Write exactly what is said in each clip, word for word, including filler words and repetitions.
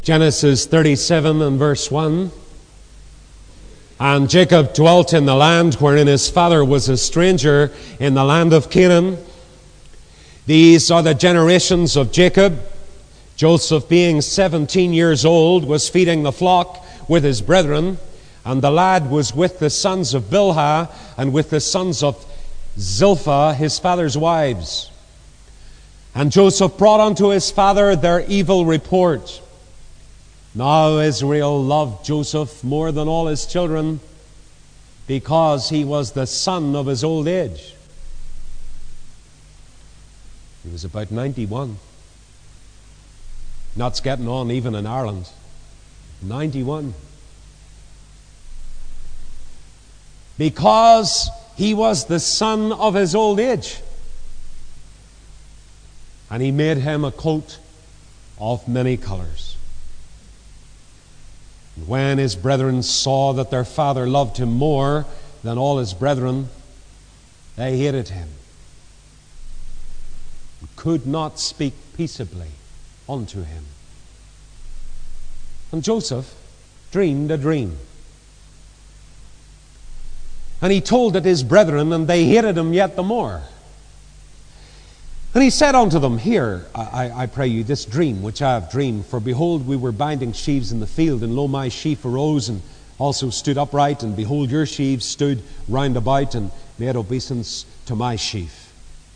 Genesis thirty-seven and verse one. And Jacob dwelt in the land wherein his father was a stranger, in the land of Canaan. These are the generations of Jacob. Joseph, being seventeen years old, was feeding the flock with his brethren, and the lad was with the sons of Bilhah and with the sons of Zilpah, his father's wives. And Joseph brought unto his father their evil report. Now Israel loved Joseph more than all his children, because he was the son of his old age. He was about ninety-one. Nuts getting on even in Ireland. ninety-one. Because he was the son of his old age. And he made him a coat of many colors. And when his brethren saw that their father loved him more than all his brethren, they hated him, and could not speak peaceably unto him. And Joseph dreamed a dream. And he told it his brethren, and they hated him yet the more. And he said unto them, Hear, I, I pray you, this dream which I have dreamed. For behold, we were binding sheaves in the field, and lo, my sheaf arose and also stood upright, and behold, your sheaves stood round about and made obeisance to my sheaf.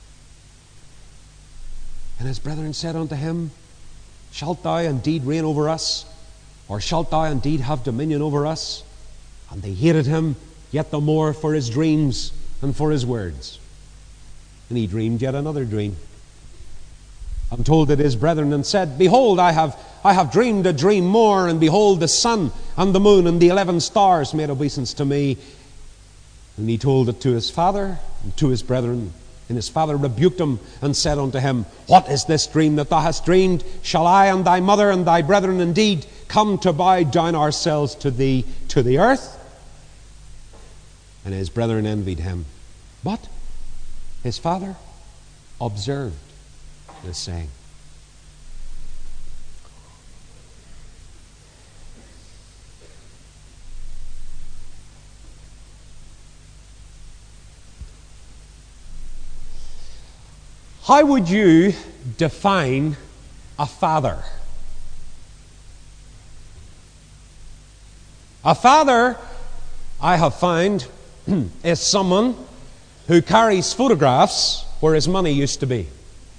And his brethren said unto him, Shalt thou indeed reign over us? Or shalt thou indeed have dominion over us? And they hated him yet the more for his dreams and for his words. And he dreamed yet another dream, and told it his brethren, and said, Behold, I have I have dreamed a dream more, and behold, the sun and the moon and the eleven stars made obeisance to me. And he told it to his father and to his brethren. And his father rebuked him, and said unto him, What is this dream that thou hast dreamed? Shall I and thy mother and thy brethren indeed come to bow down ourselves to thee to the earth? And his brethren envied him. But his father observed this saying. How would you define a father? A father, I have found, is someone who carries photographs where his money used to be.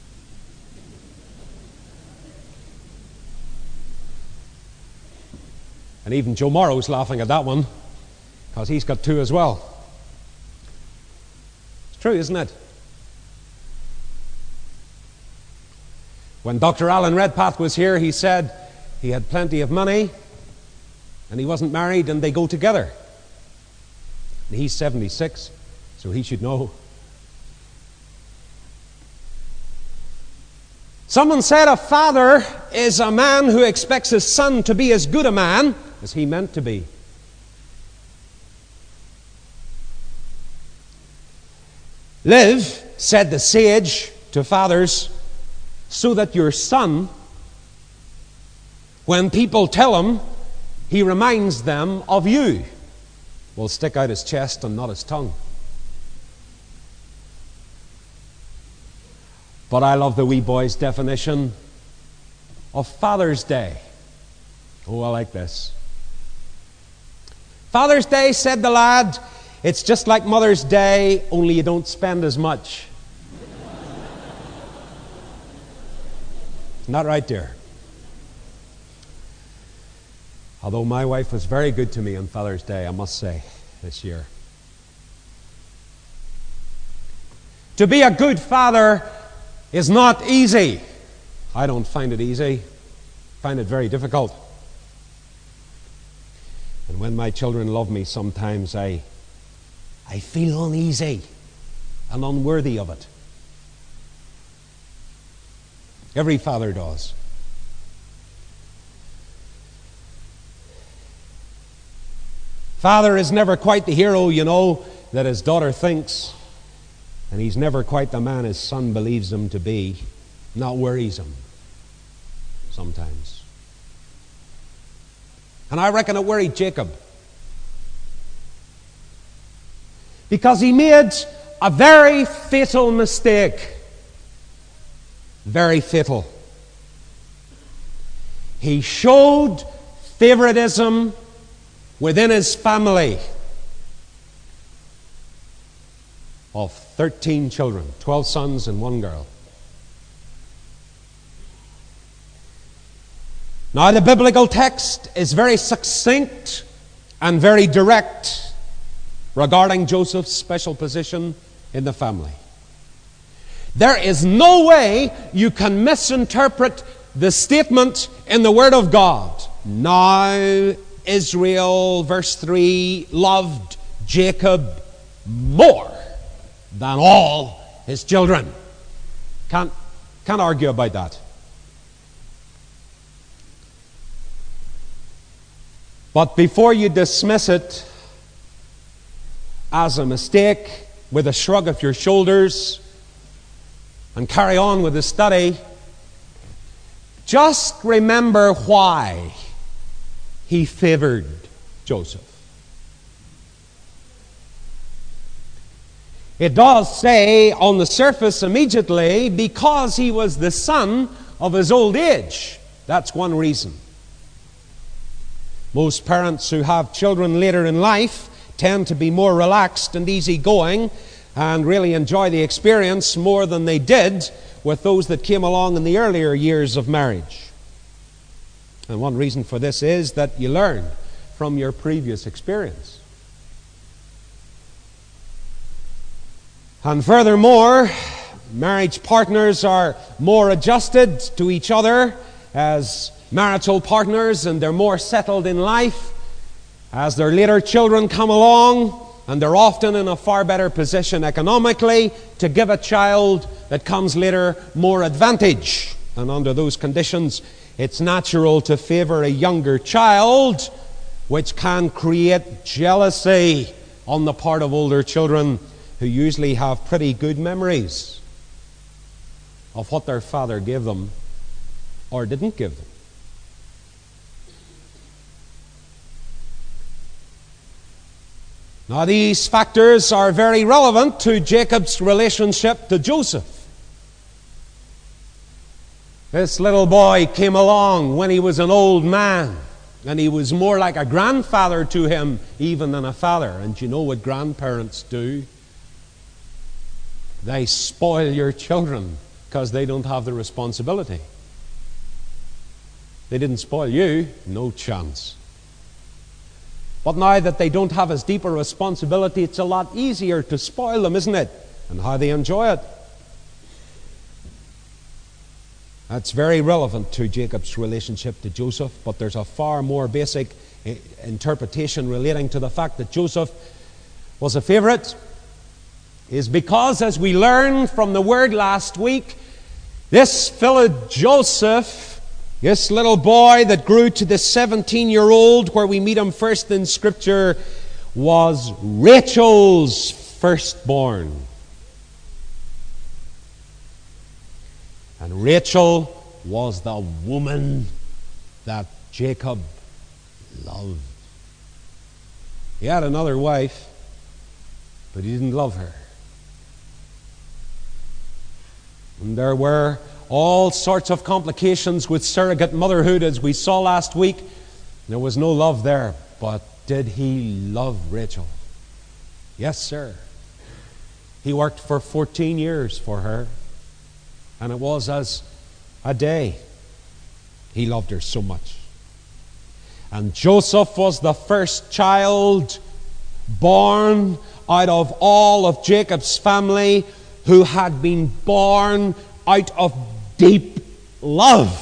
And even Joe Morrow's laughing at that one, because he's got two as well. It's true, isn't it? When Doctor Alan Redpath was here, he said he had plenty of money, and he wasn't married, and they go together. And he's seventy-six. So he should know. Someone said a father is a man who expects his son to be as good a man as he meant to be. Live, said the sage to fathers, so that your son, when people tell him, he reminds them of you, will stick out his chest and not his tongue. But I love the wee boy's definition of Father's Day. Oh, I like this. Father's Day, said the lad, it's just like Mother's Day, only you don't spend as much. Not right, dear. Although my wife was very good to me on Father's Day, I must say, this year. To be a good father is not easy. I don't find it easy. I find it very difficult. And when my children love me, sometimes I, I feel uneasy and unworthy of it. Every father does. Father is never quite the hero, you know, that his daughter thinks. And he's never quite the man his son believes him to be. Not worries him sometimes. And I reckon it worried Jacob, because he made a very fatal mistake. Very fatal. He showed favoritism within his family of thirteen children, twelve sons and one girl. Now, the biblical text is very succinct and very direct regarding Joseph's special position in the family. There is no way you can misinterpret the statement in the Word of God. Now Israel, verse three, loved Jacob more than all his children. Can't, can't argue about that. But before you dismiss it as a mistake with a shrug of your shoulders and carry on with the study, just remember why he favored Joseph. It does say on the surface immediately, because he was the son of his old age. That's one reason. Most parents who have children later in life tend to be more relaxed and easygoing and really enjoy the experience more than they did with those that came along in the earlier years of marriage. And one reason for this is that you learn from your previous experience. And furthermore, marriage partners are more adjusted to each other as marital partners, and they're more settled in life as their later children come along, and they're often in a far better position economically to give a child that comes later more advantage. And under those conditions, it's natural to favor a younger child, which can create jealousy on the part of older children who usually have pretty good memories of what their father gave them or didn't give them. Now, these factors are very relevant to Jacob's relationship to Joseph. This little boy came along when he was an old man, and he was more like a grandfather to him even than a father. And you know what grandparents do? They spoil your children because they don't have the responsibility. They didn't spoil you, no chance. But now that they don't have as deep a responsibility, it's a lot easier to spoil them, isn't it? And how they enjoy it. That's very relevant to Jacob's relationship to Joseph, but there's a far more basic interpretation relating to the fact that Joseph was a favorite, is because, as we learned from the word last week, this fellow Joseph, this little boy that grew to the seventeen-year-old, where we meet him first in Scripture, was Rachel's firstborn. And Rachel was the woman that Jacob loved. He had another wife, but he didn't love her. And there were all sorts of complications with surrogate motherhood, as we saw last week. There was no love there, but did he love Rachel? Yes, sir. He worked for fourteen years for her, and it was as a day. He loved her so much. And Joseph was the first child born out of all of Jacob's family who had been born out of deep love.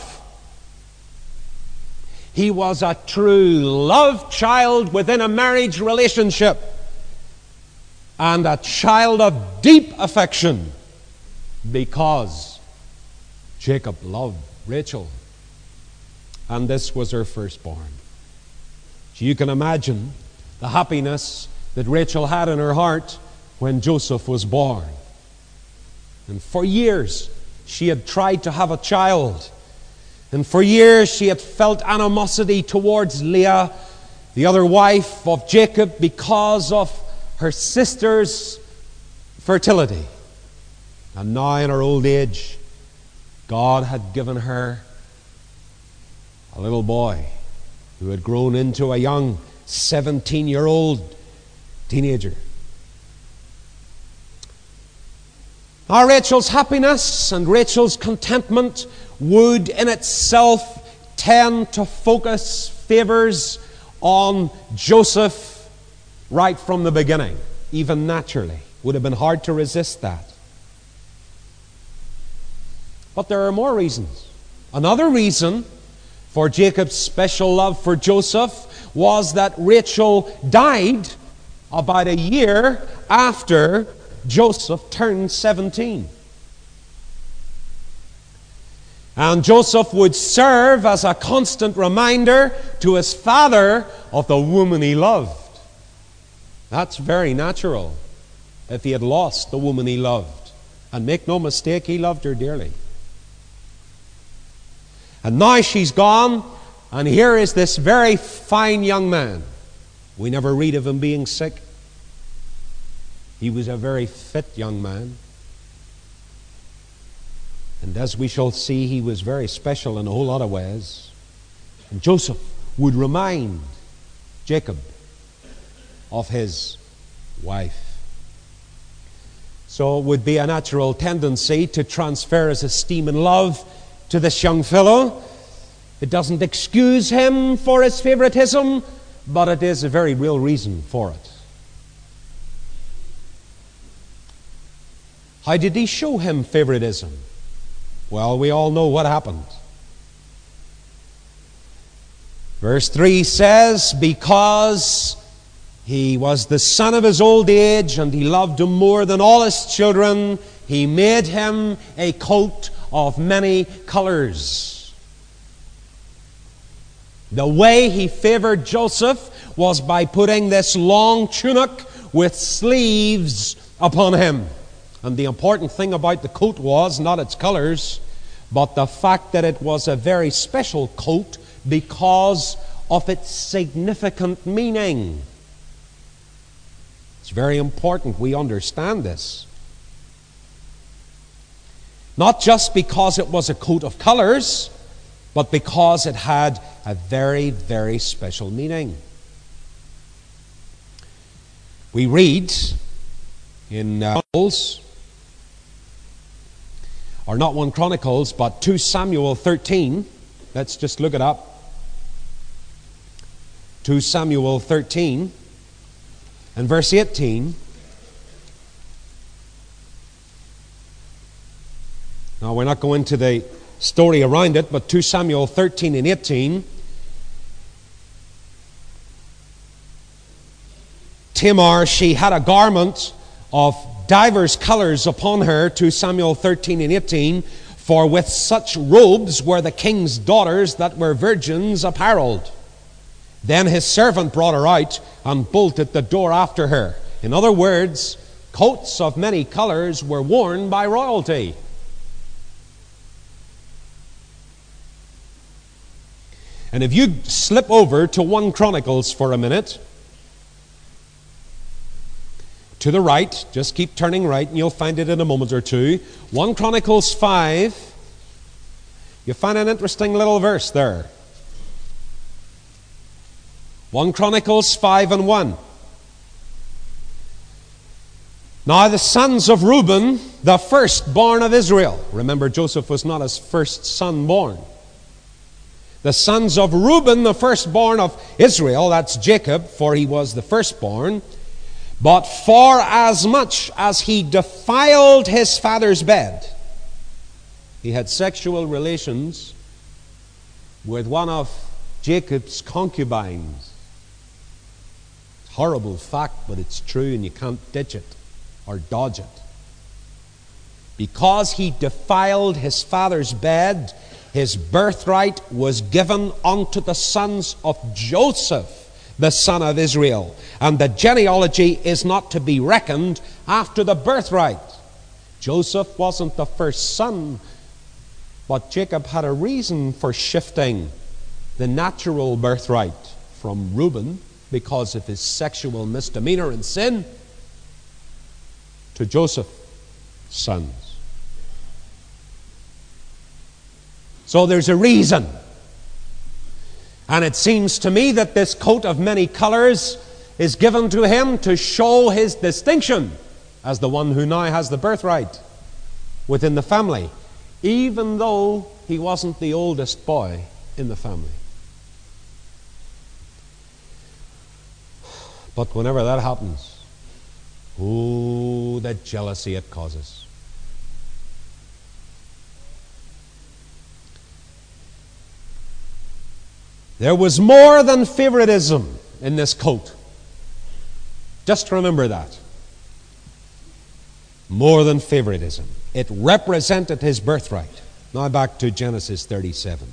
He was a true love child within a marriage relationship, and a child of deep affection, because Jacob loved Rachel, and this was her firstborn. So you can imagine the happiness that Rachel had in her heart when Joseph was born. And for years she had tried to have a child, And for years she had felt animosity towards Leah, the other wife of Jacob, because of her sister's fertility. And now in her old age, God had given her a little boy who had grown into a young seventeen-year-old teenager. Now Rachel's happiness and Rachel's contentment would in itself tend to focus favors on Joseph right from the beginning, even naturally. Would have been hard to resist that. But there are more reasons. Another reason for Jacob's special love for Joseph was that Rachel died about a year after Joseph turned seventeen. And Joseph would serve as a constant reminder to his father of the woman he loved. That's very natural if he had lost the woman he loved. And make no mistake, he loved her dearly. And now she's gone, and here is this very fine young man. We never read of him being sick. He was a very fit young man. And as we shall see, he was very special in a whole lot of ways. And Joseph would remind Jacob of his wife. So it would be a natural tendency to transfer his esteem and love to this young fellow. It doesn't excuse him for his favoritism, but it is a very real reason for it. How did he show him favoritism? Well, we all know what happened. Verse three says, because he was the son of his old age, and he loved him more than all his children, he made him a coat of many colors. The way he favored Joseph was by putting this long tunic with sleeves upon him. And the important thing about the coat was not its colors, but the fact that it was a very special coat because of its significant meaning. It's very important we understand this. Not just because it was a coat of colors, but because it had a very, very special meaning. We read in uh, Chronicles, or not one Chronicles, but two Samuel thirteen. Let's just look it up. two Samuel thirteen and verse eighteen. Now, we're not going to the story around it, but two Samuel thirteen and eighteen. Tamar, she had a garment of divers colors upon her, two Samuel thirteen and eighteen, for with such robes were the king's daughters that were virgins apparelled. Then his servant brought her out and bolted the door after her. In other words, coats of many colors were worn by royalty. And if you slip over to one Chronicles for a minute, to the right, just keep turning right and you'll find it in a moment or two. one Chronicles five, you find an interesting little verse there. one Chronicles five and one. Now the sons of Reuben, the firstborn of Israel. Remember, Joseph was not his first son born. The sons of Reuben, the firstborn of Israel, that's Jacob, for he was the firstborn. But for as much as he defiled his father's bed, he had sexual relations with one of Jacob's concubines. It's a horrible fact, but it's true, and you can't ditch it or dodge it. Because he defiled his father's bed, his birthright was given unto the sons of Joseph, the son of Israel. And the genealogy is not to be reckoned after the birthright. Joseph wasn't the first son But Jacob had a reason for shifting the natural birthright from Reuben, because of his sexual misdemeanor and sin, to Joseph's sons. So there's a reason. And it seems to me that this coat of many colors is given to him to show his distinction as the one who now has the birthright within the family, even though he wasn't the oldest boy in the family. But whenever that happens, oh, the jealousy it causes. There was more than favoritism in this coat. Just remember that. More than favoritism. It represented his birthright. Now back to Genesis thirty-seven.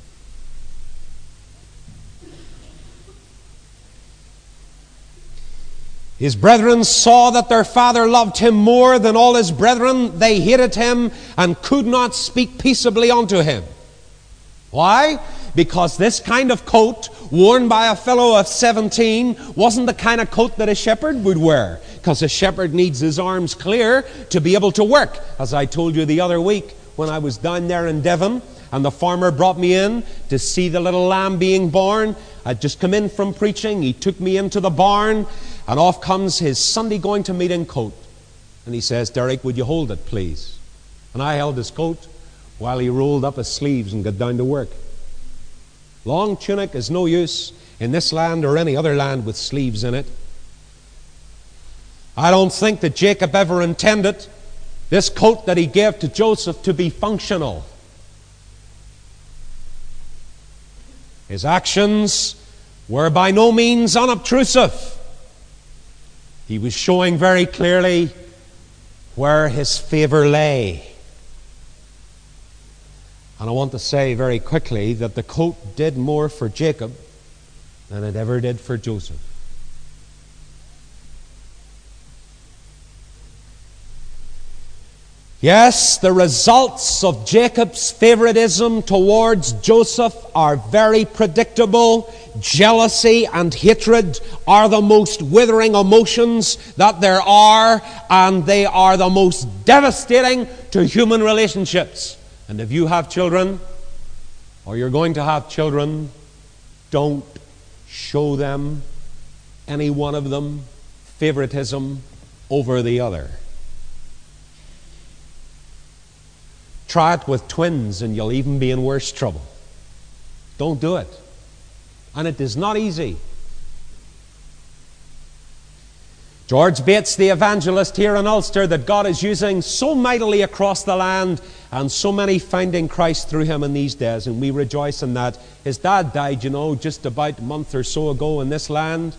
His brethren saw that their father loved him more than all his brethren. They hated him and could not speak peaceably unto him. Why? Because this kind of coat worn by a fellow of seventeen wasn't the kind of coat that a shepherd would wear. Because a shepherd needs his arms clear to be able to work. As I told you the other week when I was down there in Devon and the farmer brought me in to see the little lamb being born. I'd just come in from preaching. He took me into the barn. And off comes his Sunday going to meeting coat. And he says, "Derek, would you hold it, please?" And I held his coat while he rolled up his sleeves and got down to work. Long tunic is no use in this land or any other land with sleeves in it. I don't think that Jacob ever intended this coat that he gave to Joseph to be functional. His actions were by no means unobtrusive. He was showing very clearly where his favor lay. And I want to say very quickly that the coat did more for Jacob than it ever did for Joseph. Yes, the results of Jacob's favoritism towards Joseph are very predictable. Jealousy and hatred are the most withering emotions that there are, and they are the most devastating to human relationships. And if you have children, or you're going to have children, don't show them, any one of them, favoritism over the other. Try it with twins and you'll even be in worse trouble. Don't do it. And it is not easy. George Bates, the evangelist here in Ulster, that God is using so mightily across the land, and so many finding Christ through him in these days, and we rejoice in that. His dad died, you know, just about a month or so ago in this land.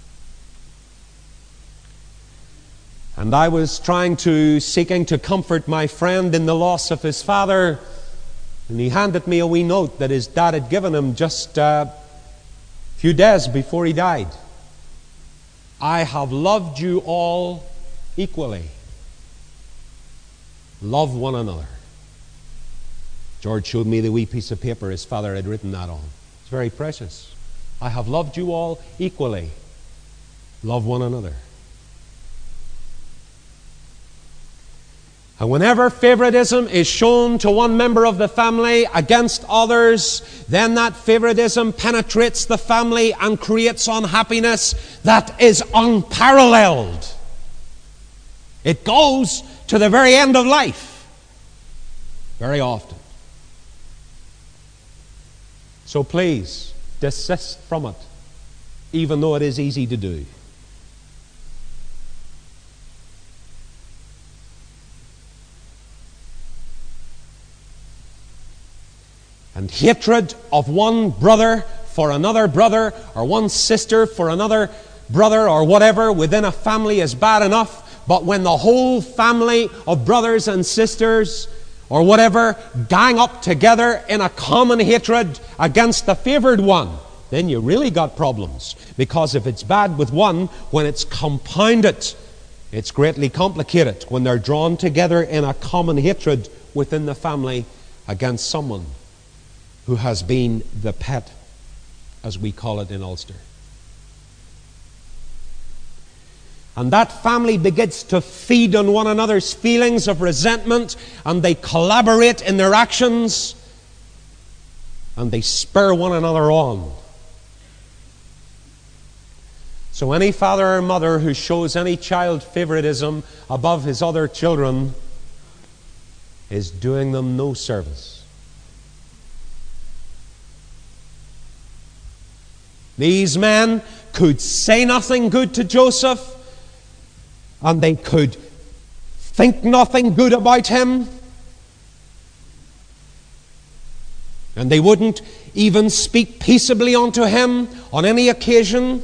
And I was trying to, seeking to comfort my friend in the loss of his father, and he handed me a wee note that his dad had given him just a few days before he died. "I have loved you all equally. Love one another." George showed me the wee piece of paper his father had written that on. It's very precious. "I have loved you all equally. Love one another." And whenever favoritism is shown to one member of the family against others, then that favoritism penetrates the family and creates unhappiness that is unparalleled. It goes to the very end of life, very often. So please, desist from it, even though it is easy to do. And hatred of one brother for another brother, or one sister for another brother, or whatever within a family is bad enough. But when the whole family of brothers and sisters, or whatever, gang up together in a common hatred against the favored one, then you really got problems. Because if it's bad with one, when it's compounded, it's greatly complicated when they're drawn together in a common hatred within the family against someone who has been the pet, as we call it in Ulster. And that family begins to feed on one another's feelings of resentment, and they collaborate in their actions, and they spur one another on. So any father or mother who shows any child favoritism above his other children is doing them no service. These men could say nothing good to Joseph, and they could think nothing good about him, and they wouldn't even speak peaceably unto him on any occasion.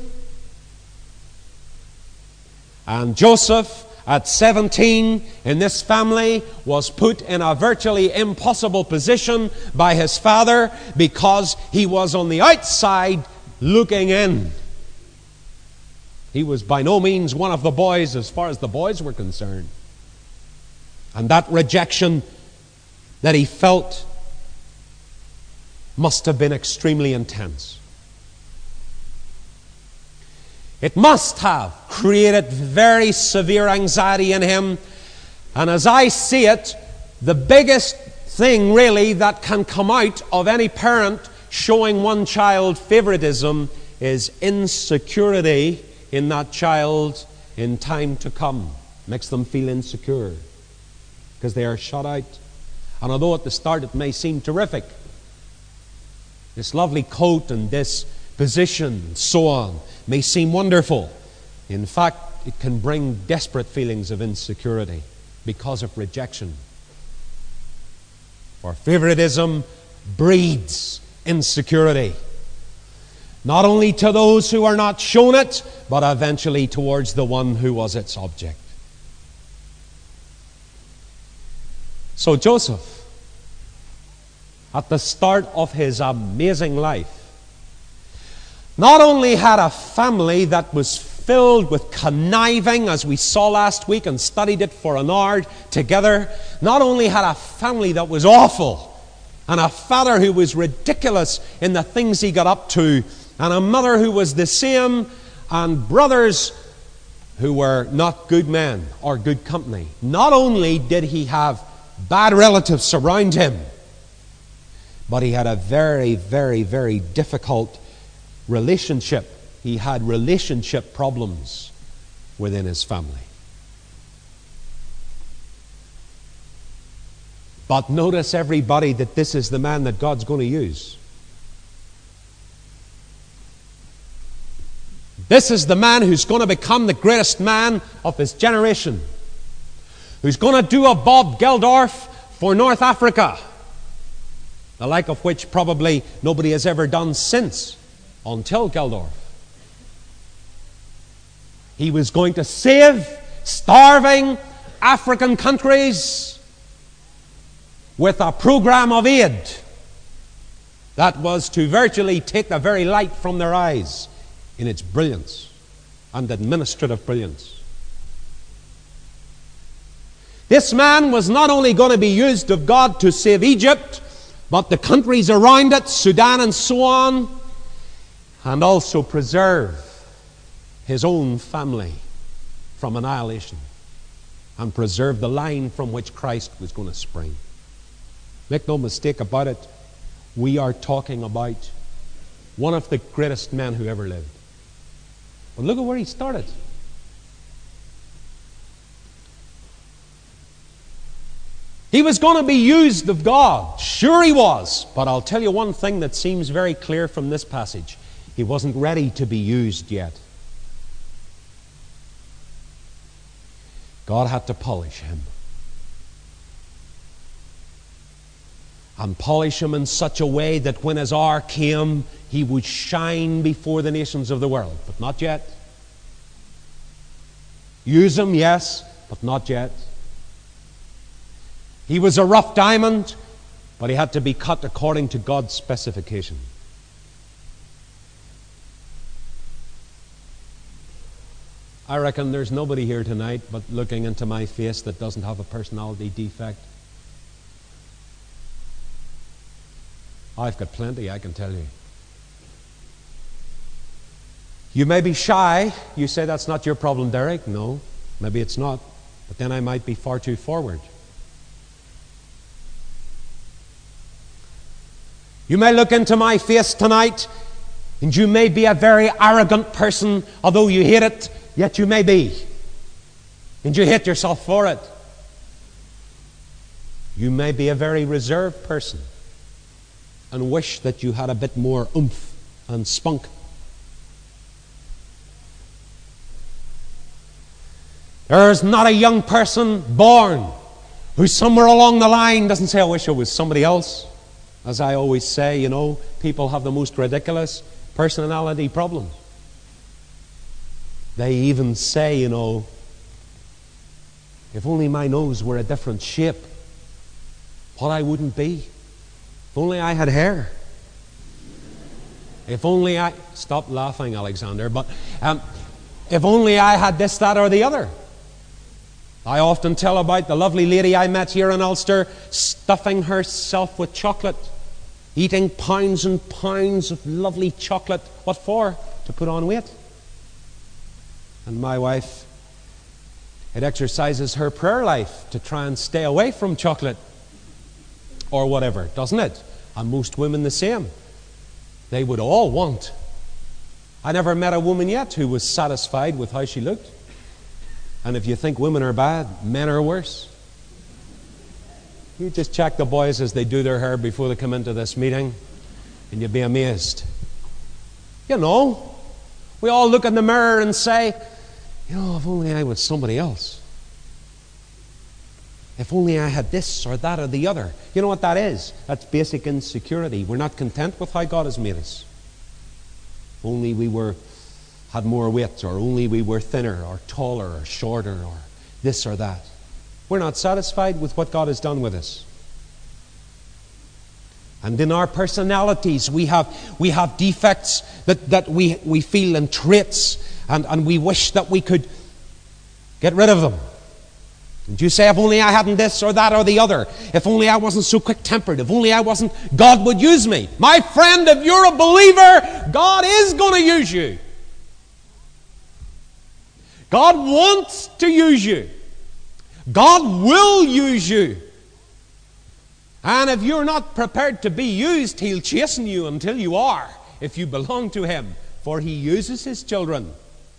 And Joseph, at seventeen, in this family, was put in a virtually impossible position by his father because he was on the outside looking in. He was by no means one of the boys as far as the boys were concerned. And that rejection that he felt must have been extremely intense. It must have created very severe anxiety in him. And as I see it, the biggest thing really that can come out of any parent showing one child favoritism is insecurity in that child in time to come. Makes them feel insecure because they are shut out. And although at the start it may seem terrific, this lovely coat and this position and so on may seem wonderful, in fact it can bring desperate feelings of insecurity because of rejection. For favoritism breeds insecurity, not only to those who are not shown it, but eventually towards the one who was its object. So Joseph, at the start of his amazing life, not only had a family that was filled with conniving, as we saw last week and studied it for an hour together, not only had a family that was awful, and a father who was ridiculous in the things he got up to, and a mother who was the same, and brothers who were not good men or good company. Not only did he have bad relatives around him, but he had a very, very, very difficult relationship. He had relationship problems within his family. But notice, everybody, that this is the man that God's going to use. This is the man who's going to become the greatest man of his generation, who's going to do a Bob Geldof for North Africa, the like of which probably nobody has ever done since, until Geldof. He was going to save starving African countries with a program of aid that was to virtually take the very light from their eyes in its brilliance and administrative brilliance. This man was not only going to be used of God to save Egypt, but the countries around it, Sudan and so on, and also preserve his own family from annihilation and preserve the line from which Christ was going to spring. Make no mistake about it, we are talking about one of the greatest men who ever lived. But look at where he started. He was going to be used of God. Sure he was. But I'll tell you one thing that seems very clear from this passage. He wasn't ready to be used yet. God had to polish him. And polish him in such a way that when his hour came, he would shine before the nations of the world. But not yet. Use him, yes, but not yet. He was a rough diamond, but he had to be cut according to God's specification. I reckon there's nobody here tonight but looking into my face that doesn't have a personality defect. I've got plenty, I can tell you. You may be shy. You say that's not your problem, Derek. No, maybe it's not. But then I might be far too forward. You may look into my face tonight, and you may be a very arrogant person, although you hate it, yet you may be. And you hate yourself for it. You may be a very reserved person and wish that you had a bit more oomph and spunk. There's not a young person born who somewhere along the line doesn't say, I wish I was somebody else. As I always say, you know, people have the most ridiculous personality problems. They even say, you know, if only my nose were a different shape, what I wouldn't be. If only I had hair. If only I... Stop laughing, Alexander. But um, if only I had this, that, or the other. I often tell about the lovely lady I met here in Ulster stuffing herself with chocolate, eating pounds and pounds of lovely chocolate. What for? To put on weight. And my wife, it exercises her prayer life to try and stay away from chocolate or whatever, doesn't it? And most women the same. They would all want. I never met a woman yet who was satisfied with how she looked. And if you think women are bad, men are worse. You just check the boys as they do their hair before they come into this meeting, and you'll be amazed. You know, we all look in the mirror and say, you know, if only I was somebody else. If only I had this or that or the other. You know what that is? That's basic insecurity. We're not content with how God has made us. Only we were had more weight, or only we were thinner or taller or shorter or this or that. We're not satisfied with what God has done with us. And in our personalities we have we have defects that, that we, we feel, and traits, and, and we wish that we could get rid of them. And you say, if only I hadn't this or that or the other, if only I wasn't so quick-tempered, if only I wasn't, God would use me. My friend, if you're a believer, God is going to use you. God wants to use you. God will use you. And if you're not prepared to be used, He'll chasten you until you are, if you belong to Him. For He uses His children.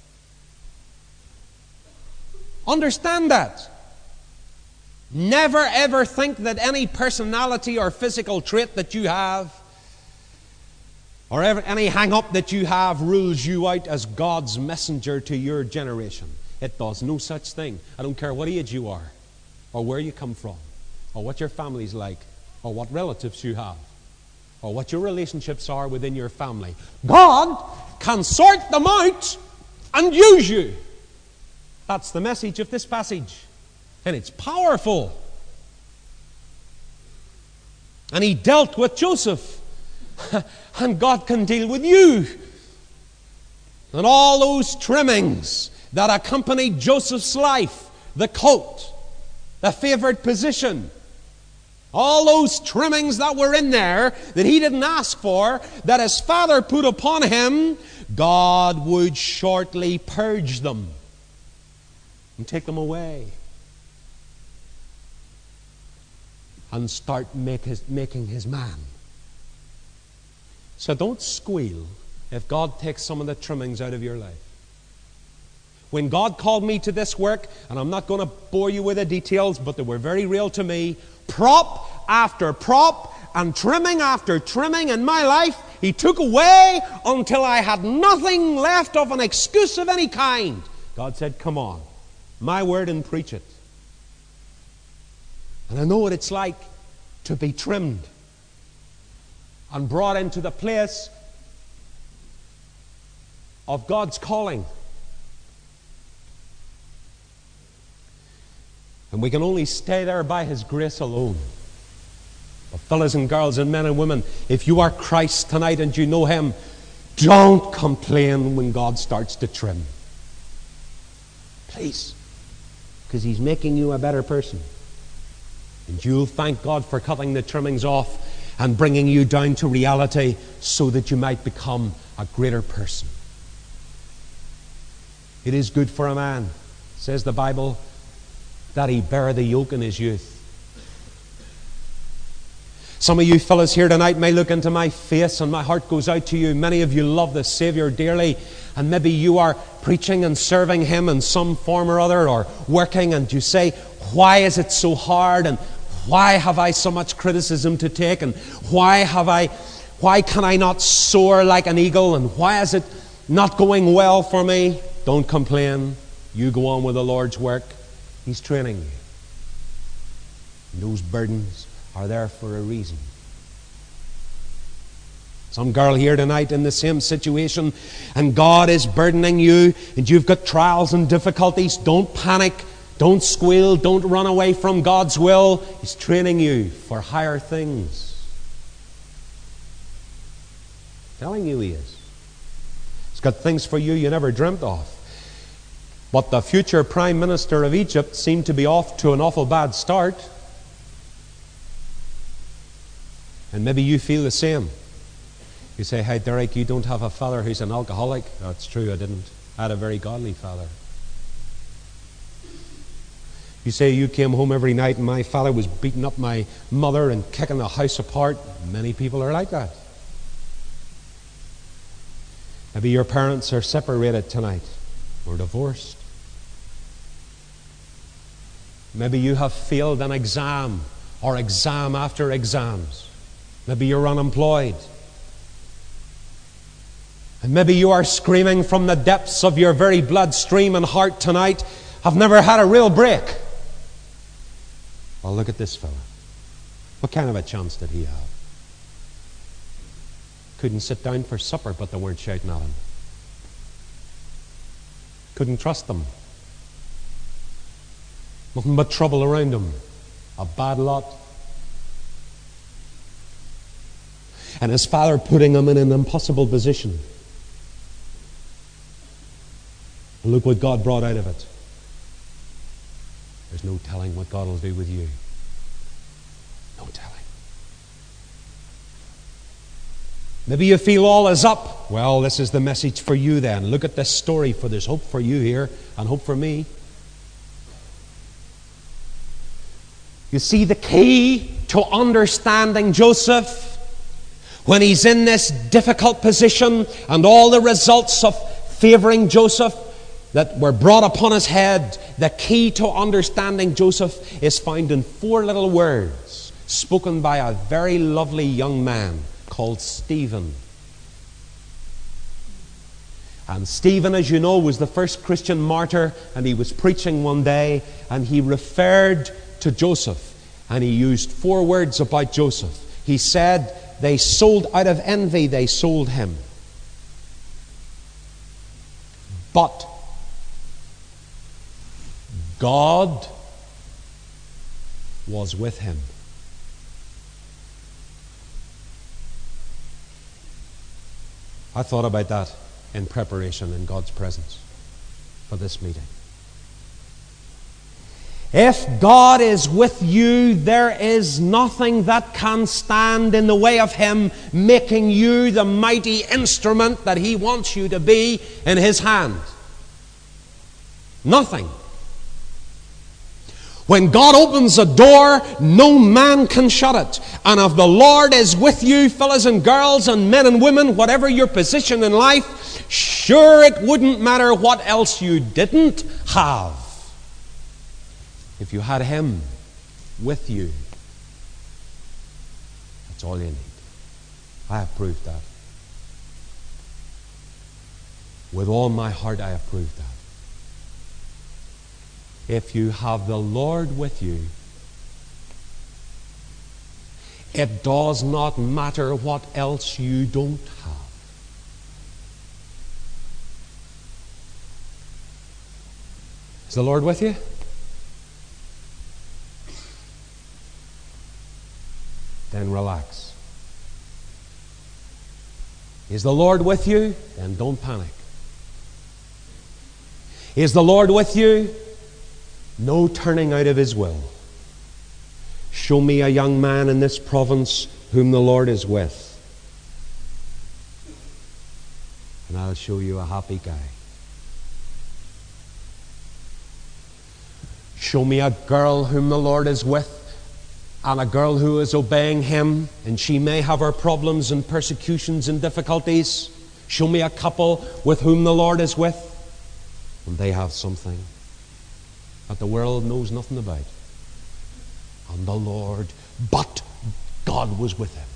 Understand that. Never ever think that any personality or physical trait that you have, or any hang-up that you have, rules you out as God's messenger to your generation. It does no such thing. I don't care what age you are, or where you come from, or what your family's like, or what relatives you have, or what your relationships are within your family. God can sort them out and use you. That's the message of this passage. And it's powerful. And He dealt with Joseph. And God can deal with you. And all those trimmings that accompanied Joseph's life, the coat, the favored position, all those trimmings that were in there that he didn't ask for, that his father put upon him, God would shortly purge them and take them away and start make his, making his man. So don't squeal if God takes some of the trimmings out of your life. When God called me to this work, and I'm not going to bore you with the details, but they were very real to me, prop after prop and trimming after trimming in my life, He took away until I had nothing left of an excuse of any kind. God said, come on, my word, and preach it. And I know what it's like to be trimmed and brought into the place of God's calling. And we can only stay there by His grace alone. But fellas and girls and men and women, if you are Christ tonight and you know Him, don't complain when God starts to trim. Please. Because He's making you a better person. And you'll thank God for cutting the trimmings off. and bringing you down to reality so that you might become a greater person. It is good for a man, says the Bible, that he bear the yoke in his youth. Some of you fellas here tonight may look into my face, and my heart goes out to you. Many of you love the Savior dearly, and maybe you are preaching and serving Him in some form or other, or working, and you say, why is it so hard, and why have I so much criticism to take, and why have I, why can I not soar like an eagle, and why is it not going well for me? Don't complain. You go on with the Lord's work. He's training you. And those burdens are there for a reason. Some girl here tonight in the same situation, and God is burdening you, and you've got trials and difficulties. Don't panic. Don't squeal. Don't run away from God's will. He's training you for higher things. I'm telling you He is. He's got things for you you never dreamt of. But the future Prime Minister of Egypt seemed to be off to an awful bad start. And maybe you feel the same. You say, hey, Derek, you don't have a father who's an alcoholic. That's true, I didn't. I had a very godly father. You say you came home every night and my father was beating up my mother and kicking the house apart. Many people are like that. Maybe your parents are separated tonight or divorced. Maybe you have failed an exam or exam after exams. Maybe you're unemployed. And maybe you are screaming from the depths of your very bloodstream and heart tonight, I've never had a real break. Well, look at this fella. What kind of a chance did he have? Couldn't sit down for supper, but they weren't shouting at him. Couldn't trust them. Nothing but trouble around him. A bad lot. And his father putting him in an impossible position. And look what God brought out of it. There's no telling what God will do with you. No telling. Maybe you feel all is up. Well, this is the message for you then. Look at this story, for there's hope for you here and hope for me. You see, the key to understanding Joseph when he's in this difficult position and all the results of favoring Joseph that were brought upon his head, the key to understanding Joseph is found in four little words spoken by a very lovely young man called Stephen. And Stephen, as you know, was the first Christian martyr, and he was preaching one day and he referred to Joseph, and he used four words about Joseph. He said, they sold out of envy, they sold him. But God was with him. I thought about that in preparation in God's presence for this meeting. If God is with you, there is nothing that can stand in the way of Him making you the mighty instrument that He wants you to be in His hand. Nothing. When God opens a door, no man can shut it. And if the Lord is with you, fellas and girls and men and women, whatever your position in life, sure it wouldn't matter what else you didn't have. If you had Him with you, that's all you need. I have proved that. With all my heart, I have proved that. If you have the Lord with you, it does not matter what else you don't have. Is the Lord with you? Then relax. Is the Lord with you? Then don't panic. Is the Lord with you? No turning out of His will. Show me a young man in this province whom the Lord is with, and I'll show you a happy guy. Show me a girl whom the Lord is with, and a girl who is obeying Him, and she may have her problems and persecutions and difficulties. Show me a couple with whom the Lord is with, and they have something that the world knows nothing about. And the Lord, but God was with him.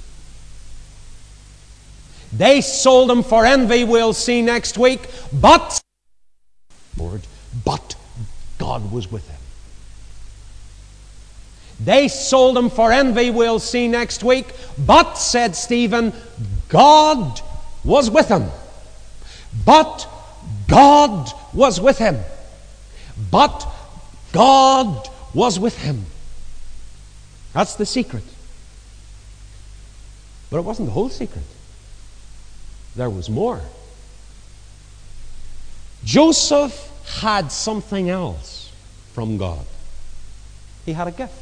They sold him for envy, we'll see next week, but Lord, but God was with him. They sold him for envy, we'll see next week, but, said Stephen, God was with him. But God was with him. But God was with him. That's the secret. But it wasn't the whole secret. There was more. Joseph had something else from God. He had a gift.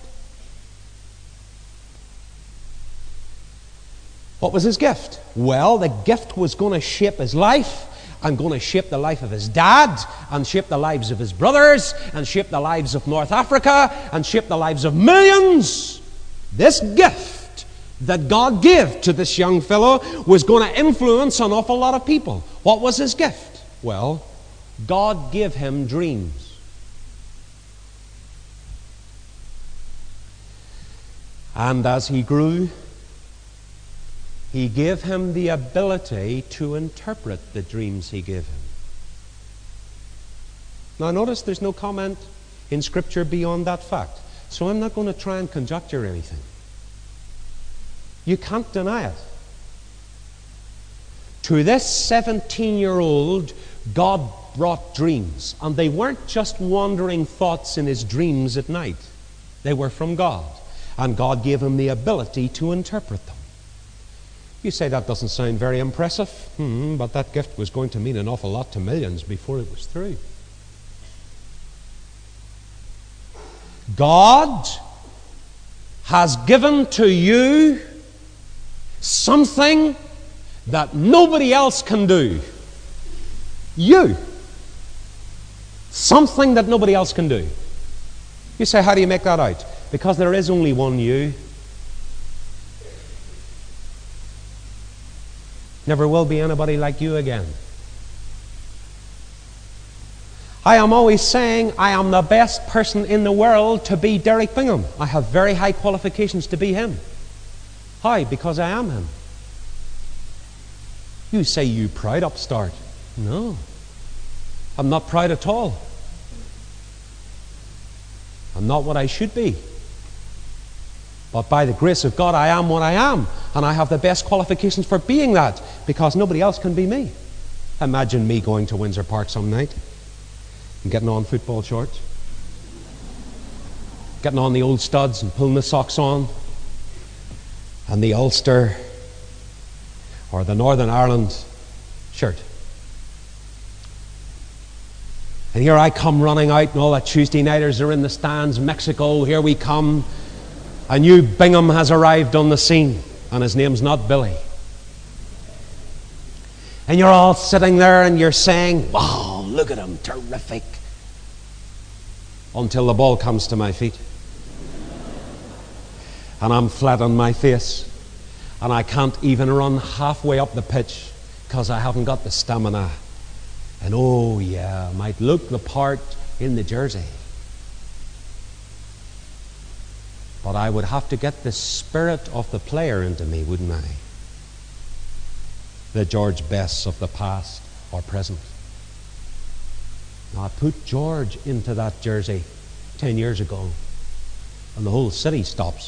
What was his gift? Well, the gift was going to shape his life, and going to shape the life of his dad, and shape the lives of his brothers, and shape the lives of North Africa, and shape the lives of millions. This gift that God gave to this young fellow was going to influence an awful lot of people. What was his gift? Well, God gave him dreams. And as he grew, He gave him the ability to interpret the dreams he gave him. Now notice there's no comment in Scripture beyond that fact. So I'm not going to try and conjecture anything. You can't deny it. To this seventeen-year-old, God brought dreams. And they weren't just wandering thoughts in his dreams at night. They were from God. And God gave him the ability to interpret them. You say that doesn't sound very impressive, hmm, but that gift was going to mean an awful lot to millions before it was through. God has given to you something that nobody else can do. You. Something that nobody else can do. You say, how do you make that out? Because there is only one you. Never will be anybody like you again. I am always saying I am the best person in the world to be Derek Bingham. I have very high qualifications to be him. How? Because I am him. You say, you proud upstart. No. I'm not proud at all. I'm not what I should be. But by the grace of God, I am what I am. And I have the best qualifications for being that, because nobody else can be me. Imagine me going to Windsor Park some night and getting on football shorts, getting on the old studs and pulling the socks on, and the Ulster or the Northern Ireland shirt. And here I come running out, and all the Tuesday nighters are in the stands. Mexico, here we come. A new Bingham has arrived on the scene, and his name's not Billy. And you're all sitting there and you're saying, wow, look at him, terrific. Until the ball comes to my feet. And I'm flat on my face. And I can't even run halfway up the pitch because I haven't got the stamina. And oh yeah, I might look the part in the jersey. But I would have to get the spirit of the player into me, wouldn't I? The George Bests of the past or present. Now, I put George into that jersey ten years ago, and the whole city stops.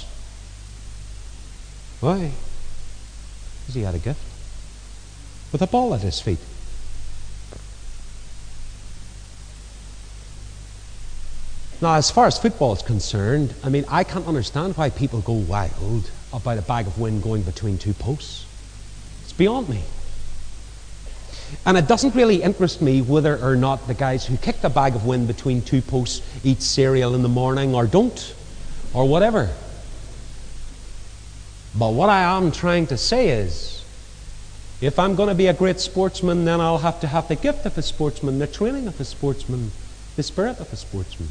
Why? Because he had a gift with a ball at his feet. Now, as far as football is concerned, I mean, I can't understand why people go wild about a bag of wind going between two posts. It's beyond me. And it doesn't really interest me whether or not the guys who kick the bag of wind between two posts eat cereal in the morning or don't, or whatever. But what I am trying to say is, if I'm going to be a great sportsman, then I'll have to have the gift of a sportsman, the training of a sportsman, the spirit of a sportsman.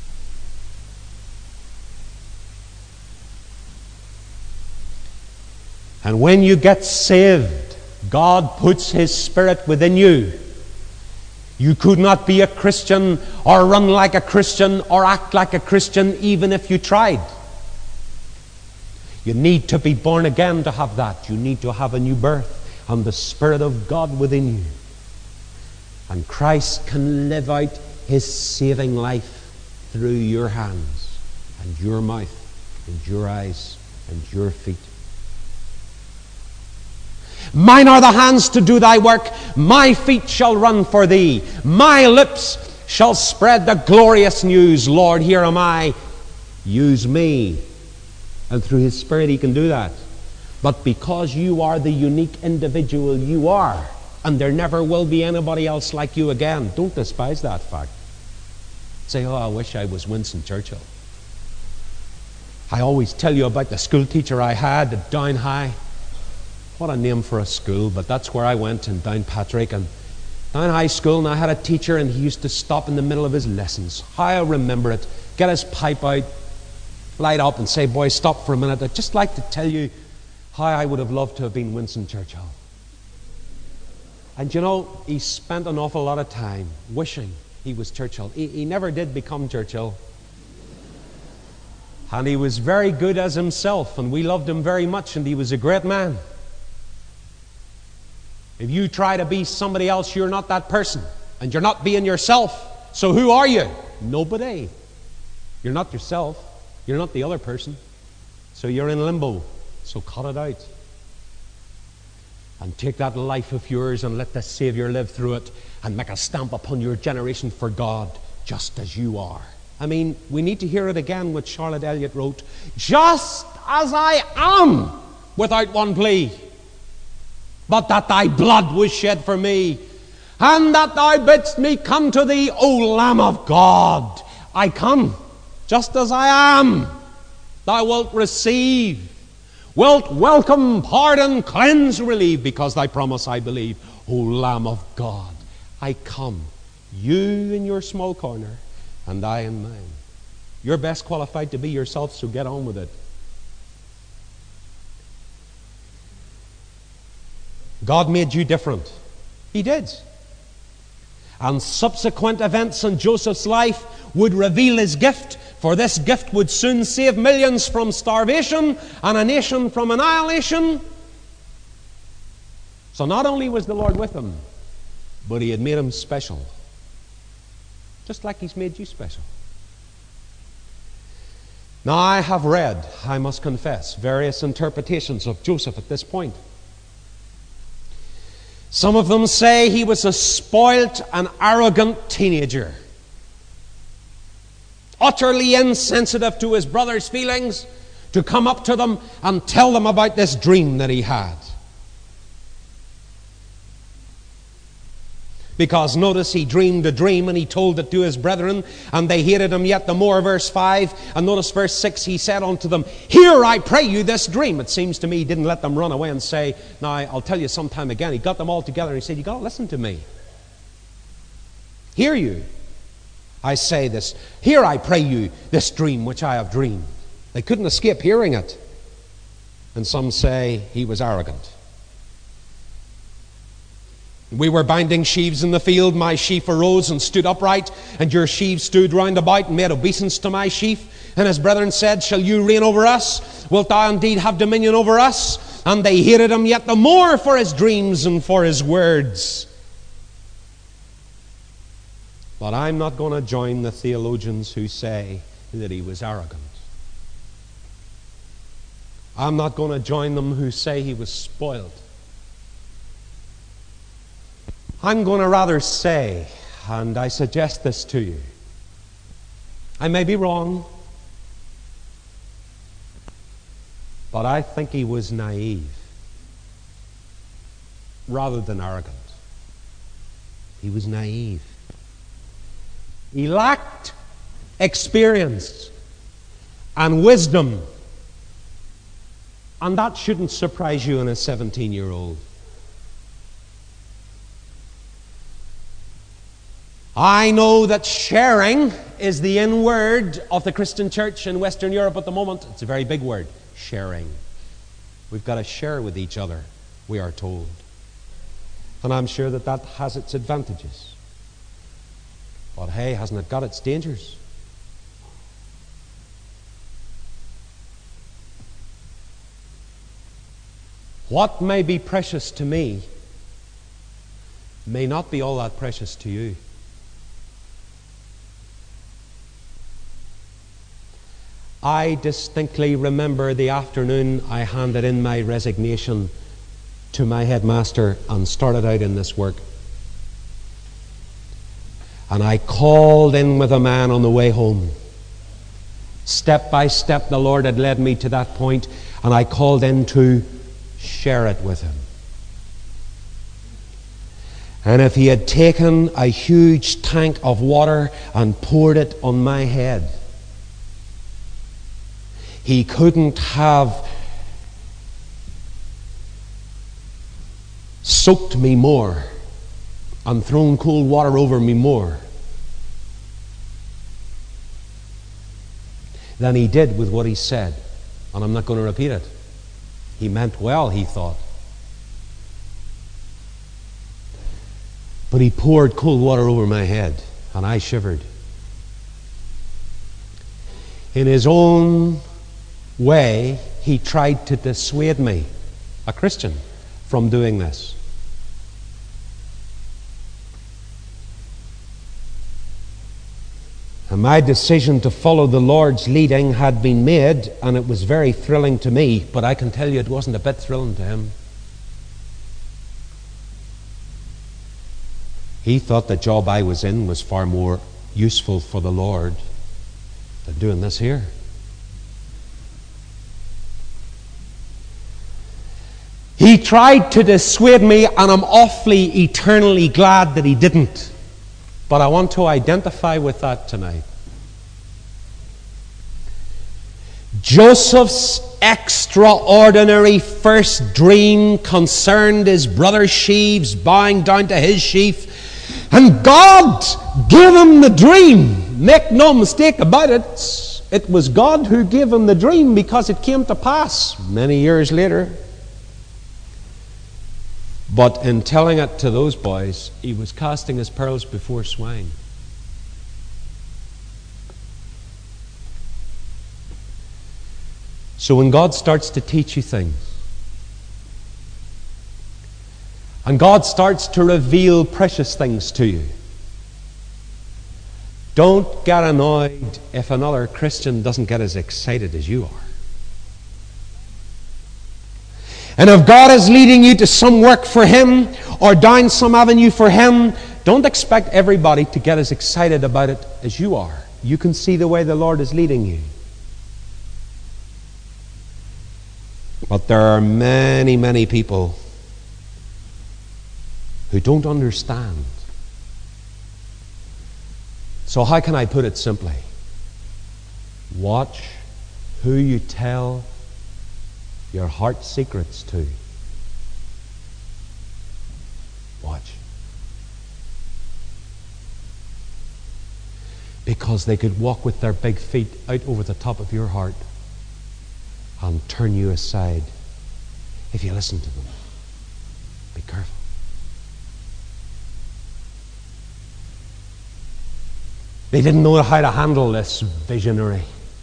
And when you get saved, God puts His Spirit within you. You could not be a Christian or run like a Christian or act like a Christian even if you tried. You need to be born again to have that. You need to have a new birth and the Spirit of God within you. And Christ can live out His saving life through your hands and your mouth and your eyes and your feet. Mine are the hands to do thy work. My feet shall run for thee. My lips shall spread the glorious news. Lord, here am I. Use me. And through His Spirit He can do that. But because you are the unique individual you are, and there never will be anybody else like you again, don't despise that fact. Say, oh, I wish I was Winston Churchill. I always tell you about the school teacher I had at Down High. What a name for a school, but that's where I went in Downpatrick. And Down High School, and I had a teacher, and he used to stop in the middle of his lessons. How I remember it. Get his pipe out, light up, and say, boys, stop for a minute. I'd just like to tell you how I would have loved to have been Winston Churchill. And you know, he spent an awful lot of time wishing he was Churchill. He, he never did become Churchill. And he was very good as himself, and we loved him very much, and he was a great man. If you try to be somebody else, you're not that person. And you're not being yourself. So who are you? Nobody. You're not yourself. You're not the other person. So you're in limbo. So cut it out. And take that life of yours and let the Savior live through it and make a stamp upon your generation for God, just as you are. I mean, we need to hear it again, what Charlotte Elliott wrote. Just as I am, without one plea. But that thy blood was shed for me, and that thou bidst me come to thee, O Lamb of God. I come, just as I am. Thou wilt receive, wilt welcome, pardon, cleanse, relieve, because thy promise I believe. O Lamb of God, I come. You in your small corner, and I in mine. You're best qualified to be yourself, so get on with it. God made you different. He did. And subsequent events in Joseph's life would reveal his gift, for this gift would soon save millions from starvation and a nation from annihilation. So not only was the Lord with him, but He had made him special. Just like He's made you special. Now I have read, I must confess, various interpretations of Joseph at this point. Some of them say he was a spoilt and arrogant teenager, utterly insensitive to his brother's feelings, to come up to them and tell them about this dream that he had. Because notice, he dreamed a dream and he told it to his brethren, and they hated him yet the more. Verse five, and notice verse six, he said unto them, Hear, I pray you, this dream. It seems to me he didn't let them run away and say, Now I'll tell you sometime again. He got them all together and he said, You got to listen to me. Hear you, I say this. Hear, I pray you, this dream which I have dreamed. They couldn't escape hearing it. And some say he was arrogant. We were binding sheaves in the field. My sheaf arose and stood upright, and your sheaves stood round about and made obeisance to my sheaf. And his brethren said, Shall you reign over us? Wilt thou indeed have dominion over us? And they hated him yet the more for his dreams and for his words. But I'm not going to join the theologians who say that he was arrogant. I'm not going to join them who say he was spoiled. I'm going to rather say, and I suggest this to you, I may be wrong, but I think he was naive rather than arrogant. He was naive. He lacked experience and wisdom And that shouldn't surprise you in a seventeen-year-old. I know that sharing is the in word of the Christian church in Western Europe at the moment. It's a very big word, sharing. We've got to share with each other, we are told. And I'm sure that that has its advantages. But hey, hasn't it got its dangers? What may be precious to me may not be all that precious to you. I distinctly remember the afternoon I handed in my resignation to my headmaster and started out in this work. And I called in with a man on the way home. Step by step, the Lord had led me to that point, and I called in to share it with him. And if he had taken a huge tank of water and poured it on my head, he couldn't have soaked me more and thrown cold water over me more than he did with what he said. And I'm not going to repeat it. He meant well, he thought. But he poured cold water over my head, and I shivered. In his own way, he tried to dissuade me, a Christian, from doing this. And my decision to follow the Lord's leading had been made, and it was very thrilling to me, but I can tell you it wasn't a bit thrilling to him. He thought the job I was in was far more useful for the Lord than doing this here. He tried to dissuade me, and I'm awfully eternally glad that he didn't. But I want to identify with that tonight. Joseph's extraordinary first dream concerned his brother sheaves bowing down to his sheaf. And God gave him the dream. Make no mistake about it. It was God who gave him the dream, because it came to pass many years later. But in telling it to those boys, he was casting his pearls before swine. So when God starts to teach you things, and God starts to reveal precious things to you, don't get annoyed if another Christian doesn't get as excited as you are. And if God is leading you to some work for Him or down some avenue for Him, don't expect everybody to get as excited about it as you are. You can see the way the Lord is leading you. But there are many, many people who don't understand. So how can I put it simply? Watch who you tell your heart secrets to. Watch. Because they could walk with their big feet out over the top of your heart and turn you aside if you listen to them. Be careful. They didn't know how to handle this visionary.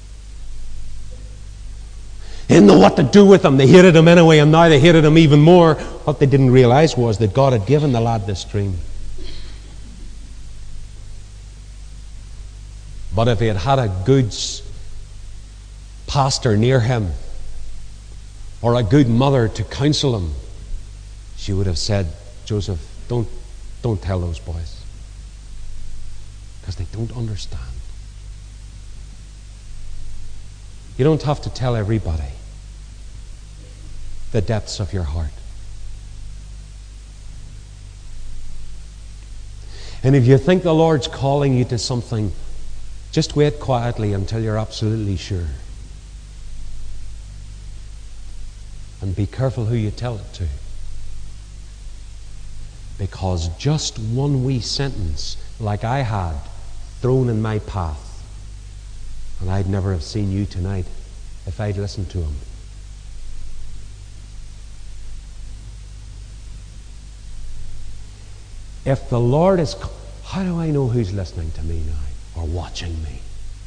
They didn't know what to do with him. They hated him anyway, and now they hated him even more. What they didn't realize was that God had given the lad this dream. But if he had had a good pastor near him, or a good mother to counsel him, she would have said, Joseph, don't, don't tell those boys. Because they don't understand. You don't have to tell everybody the depths of your heart. And if you think the Lord's calling you to something, just wait quietly until you're absolutely sure. And be careful who you tell it to. Because just one wee sentence, like I had, thrown in my path, and I'd never have seen you tonight if I'd listened to him. If the Lord is... How do I know who's listening to me now or watching me?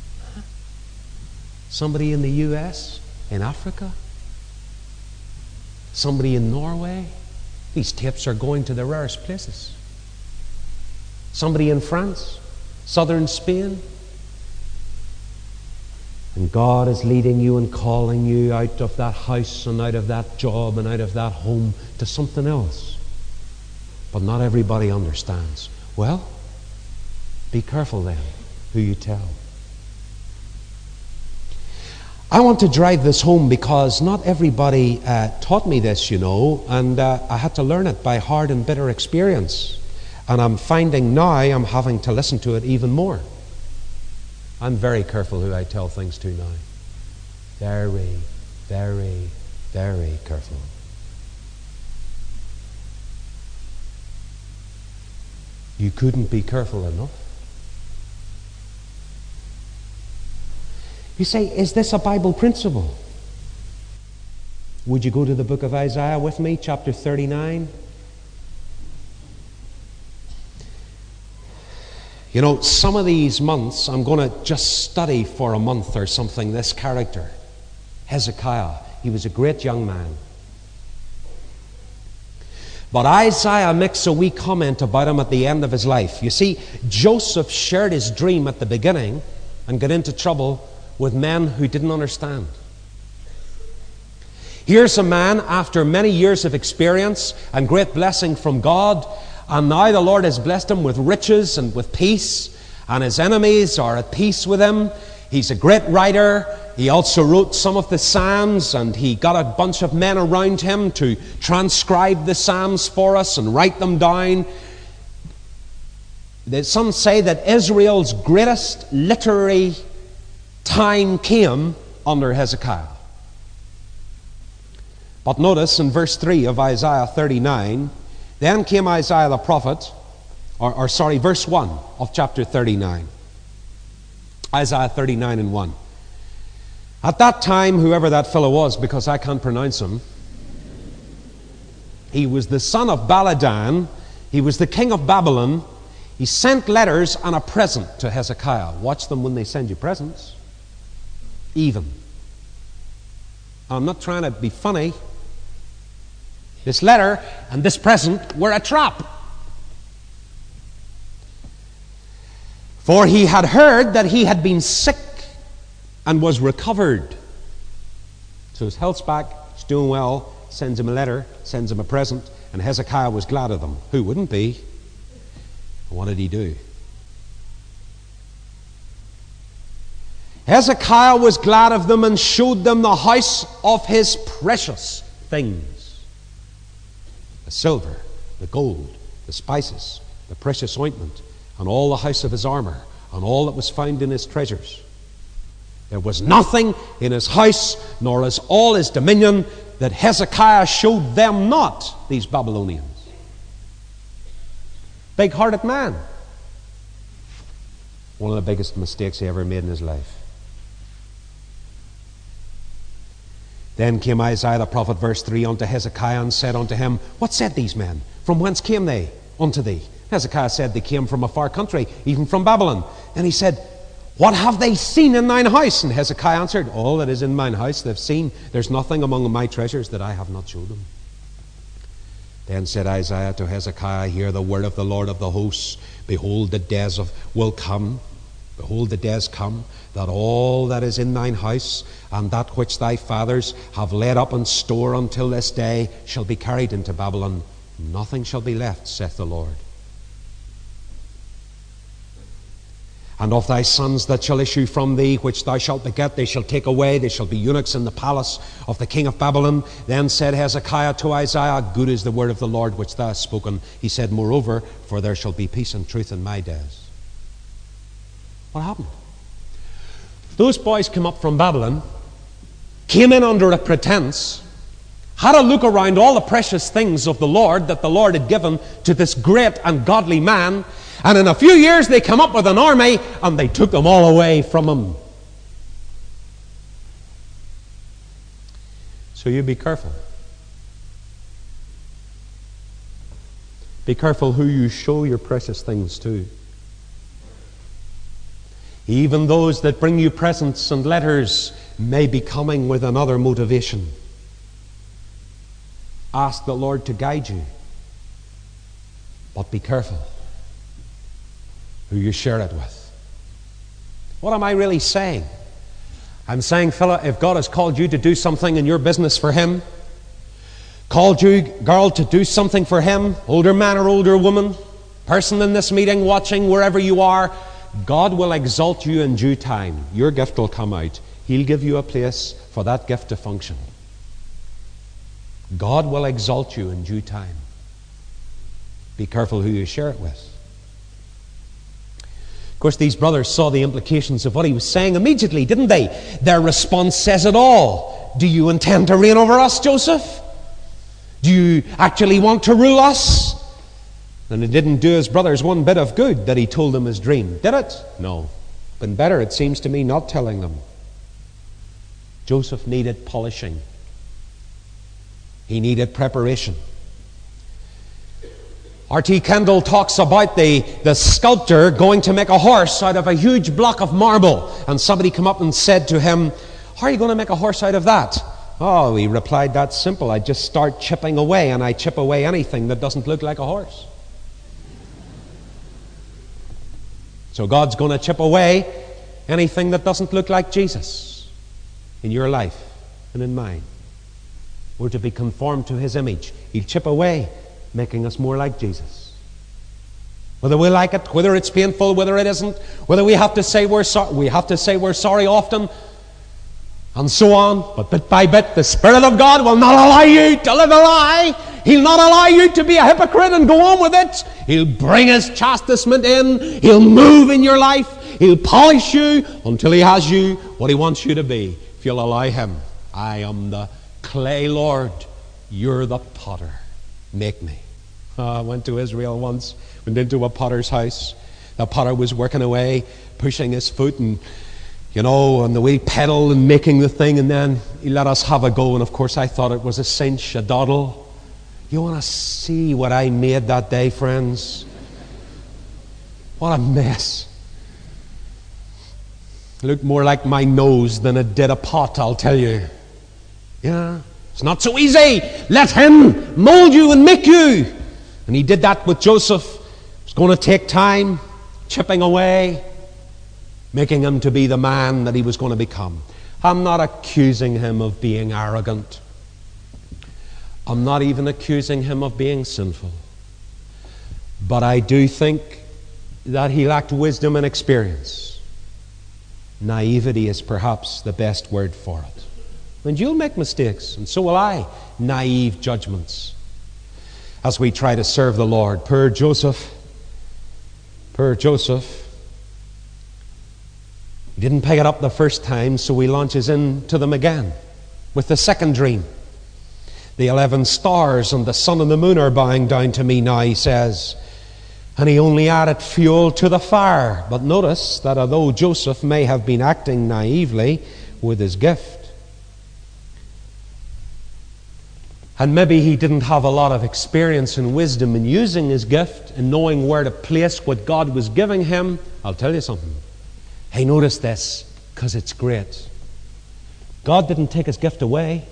Somebody in the U S? In Africa? Somebody in Norway? These tapes are going to the rarest places. Somebody in France? Southern Spain? And God is leading you and calling you out of that house and out of that job and out of that home to something else. But not everybody understands. Well, be careful then who you tell. I want to drive this home because not everybody uh, taught me this, you know, and uh, I had to learn it by hard and bitter experience. And I'm finding now I'm having to listen to it even more. I'm very careful who I tell things to now. Very, very, very careful. You couldn't be careful enough. You say, is this a Bible principle? Would you go to the book of Isaiah with me, chapter thirty-nine? You know, some of these months, I'm going to just study for a month or something this character, Hezekiah. He was a great young man. But Isaiah makes a wee comment about him at the end of his life. You see, Joseph shared his dream at the beginning and got into trouble with men who didn't understand. Here's a man after many years of experience and great blessing from God, and now the Lord has blessed him with riches and with peace, and his enemies are at peace with him. He's a great writer. He also wrote some of the Psalms, and he got a bunch of men around him to transcribe the Psalms for us and write them down. Some say that Israel's greatest literary time came under Hezekiah. But notice in verse three of Isaiah thirty-nine, then came Isaiah the prophet, or, or sorry, verse one of chapter thirty-nine. Isaiah thirty-nine and one. At that time, whoever that fellow was, because I can't pronounce him, he was the son of Baladan, he was the king of Babylon. He sent letters and a present to Hezekiah. Watch them when they send you presents. Even. I'm not trying to be funny. This letter and this present were a trap. For he had heard that he had been sick and was recovered. So his health's back, he's doing well, sends him a letter, sends him a present, and Hezekiah was glad of them. Who wouldn't be? And what did he do? Hezekiah was glad of them and showed them the house of his precious things. The silver, the gold, the spices, the precious ointment, and all the house of his armor, and all that was found in his treasures. There was nothing in his house, nor is all his dominion, that Hezekiah showed them not, these Babylonians. Big-hearted man. One of the biggest mistakes he ever made in his life. Then came Isaiah the prophet, verse three, unto Hezekiah, and said unto him, what said these men? From whence came they unto thee? Hezekiah said, they came from a far country, even from Babylon. Then he said, what have they seen in thine house? And Hezekiah answered, all that is in mine house they've seen. There's nothing among my treasures that I have not showed them. Then said Isaiah to Hezekiah, hear the word of the Lord of the hosts. Behold, the days of will come. Behold, the days come, that all that is in thine house, and that which thy fathers have laid up in store until this day, shall be carried into Babylon. Nothing shall be left, saith the Lord. And of thy sons that shall issue from thee, which thou shalt beget, they shall take away, they shall be eunuchs in the palace of the king of Babylon. Then said Hezekiah to Isaiah, good is the word of the Lord which thou hast spoken. He said, moreover, for there shall be peace and truth in my days. What happened? Those boys came up from Babylon, came in under a pretense, had a look around all the precious things of the Lord that the Lord had given to this great and godly man, and in a few years they came up with an army and they took them all away from him. So you be careful. Be careful who you show your precious things to. Even those that bring you presents and letters may be coming with another motivation. Ask the Lord to guide you. But be careful who you share it with. What am I really saying? I'm saying, fella, if God has called you to do something in your business for Him, called you, girl, to do something for Him, older man or older woman, person in this meeting, watching, wherever you are, God will exalt you in due time. Your gift will come out. He'll give you a place for that gift to function. God will exalt you in due time. Be careful who you share it with. Of course, these brothers saw the implications of what he was saying immediately, didn't they? Their response says it all. Do you intend to reign over us, Joseph? Do you actually want to rule us? And it didn't do his brothers one bit of good that he told them his dream. Did it? No. Been better, it seems to me, not telling them. Joseph needed polishing. He needed preparation. R T Kendall talks about the, the sculptor going to make a horse out of a huge block of marble. And somebody came up and said to him, how are you going to make a horse out of that? Oh, he replied, that's simple. I just start chipping away, and I chip away anything that doesn't look like a horse. So God's going to chip away anything that doesn't look like Jesus in your life and in mine. We're to be conformed to His image. He'll chip away, making us more like Jesus. Whether we like it, whether it's painful, whether it isn't, whether we have to say we're sorry, we have to say we're sorry often, and so on. But bit by bit, the Spirit of God will not allow you to live a lie. He'll not allow you to be a hypocrite and go on with it. He'll bring His chastisement in. He'll move in your life. He'll polish you until He has you what He wants you to be. If you'll allow Him. I am the clay, Lord. You're the potter. Make me. Uh, I went to Israel once. Went into a potter's house. The potter was working away, pushing his foot and, you know, on the wheel pedal and making the thing, and then he let us have a go. And of course I thought it was a cinch, a doddle. You want to see what I made that day, friends? What a mess. It looked more like my nose than it did a pot, I'll tell you. Yeah, it's not so easy. Let Him mold you and make you. And He did that with Joseph. It's going to take time, chipping away, making him to be the man that he was going to become. I'm not accusing him of being arrogant. I'm not even accusing him of being sinful. But I do think that he lacked wisdom and experience. Naivety is perhaps the best word for it. And you'll make mistakes, and so will I. Naive judgments as we try to serve the Lord. Poor Joseph. Poor Joseph. He didn't pick it up the first time, so he launches into them again with the second dream. The eleven stars and the sun and the moon are bowing down to me now, he says. And he only added fuel to the fire. But notice that although Joseph may have been acting naively with his gift, and maybe he didn't have a lot of experience and wisdom in using his gift and knowing where to place what God was giving him, I'll tell you something. Hey, notice this, because it's great. God didn't take his gift away.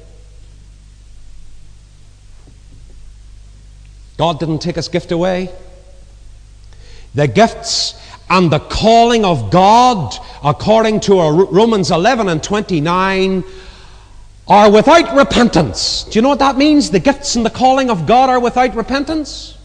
God didn't take his gift away. The gifts and the calling of God, according to Romans eleven and twenty-nine, are without repentance. Do you know what that means? The gifts and the calling of God are without repentance.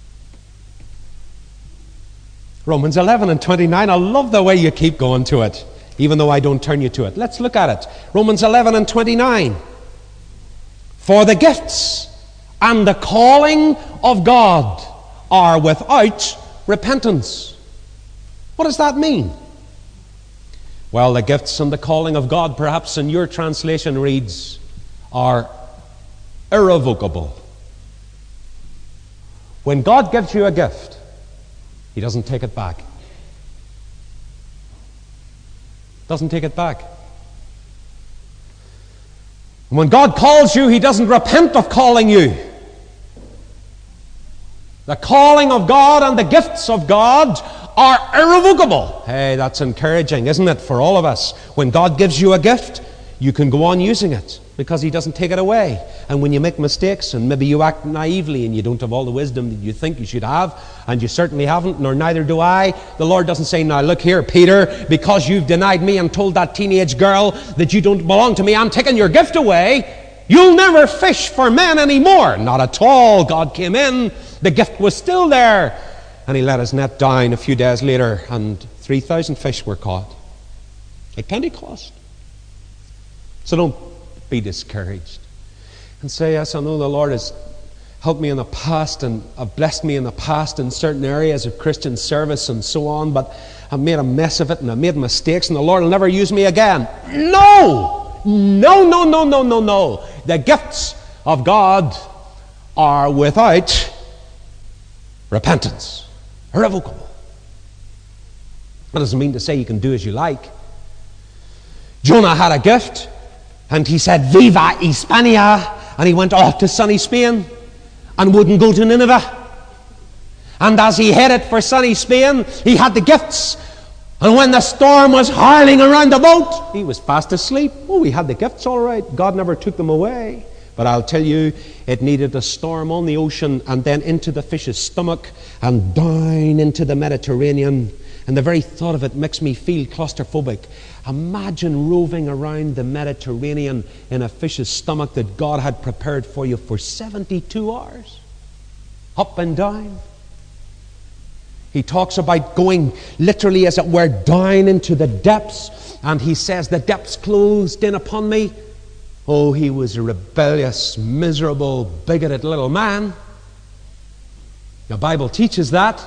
Romans eleven and twenty-nine. I love the way you keep going to it, even though I don't turn you to it. Let's look at it. Romans eleven and twenty-nine. For the gifts and the calling of God are without repentance. What does that mean? Well, the gifts and the calling of God, perhaps in your translation reads, are irrevocable. When God gives you a gift, He doesn't take it back. Doesn't take it back. When God calls you, He doesn't repent of calling you. The calling of God and the gifts of God are irrevocable. Hey, that's encouraging, isn't it, for all of us? When God gives you a gift, you can go on using it because He doesn't take it away. And when you make mistakes and maybe you act naively and you don't have all the wisdom that you think you should have, and you certainly haven't, nor neither do I, the Lord doesn't say, now look here, Peter, because you've denied me and told that teenage girl that you don't belong to me, I'm taking your gift away. You'll never fish for men anymore. Not at all. God came in. The gift was still there. And He let His net down a few days later, and three thousand fish were caught. At Pentecost. So don't be discouraged. And say, yes, I know the Lord has helped me in the past and have blessed me in the past in certain areas of Christian service and so on, but I've made a mess of it and I've made mistakes and the Lord will never use me again. No! No, no, no, no, no, no. The gifts of God are without repentance. Irrevocable. That doesn't mean to say you can do as you like. Jonah had a gift, and he said, Viva Hispania, and he went off to sunny Spain and wouldn't go to Nineveh. And as he headed for sunny Spain, he had the gifts. And when the storm was hurling around the boat, he was fast asleep. Oh, he had the gifts all right. God never took them away. But I'll tell you, it needed a storm on the ocean and then into the fish's stomach and down into the Mediterranean. And the very thought of it makes me feel claustrophobic. Imagine roving around the Mediterranean in a fish's stomach that God had prepared for you for seventy-two hours. Up and down. He talks about going literally, as it were, down into the depths. And he says, the depths closed in upon me. Oh, he was a rebellious, miserable, bigoted little man. The Bible teaches that.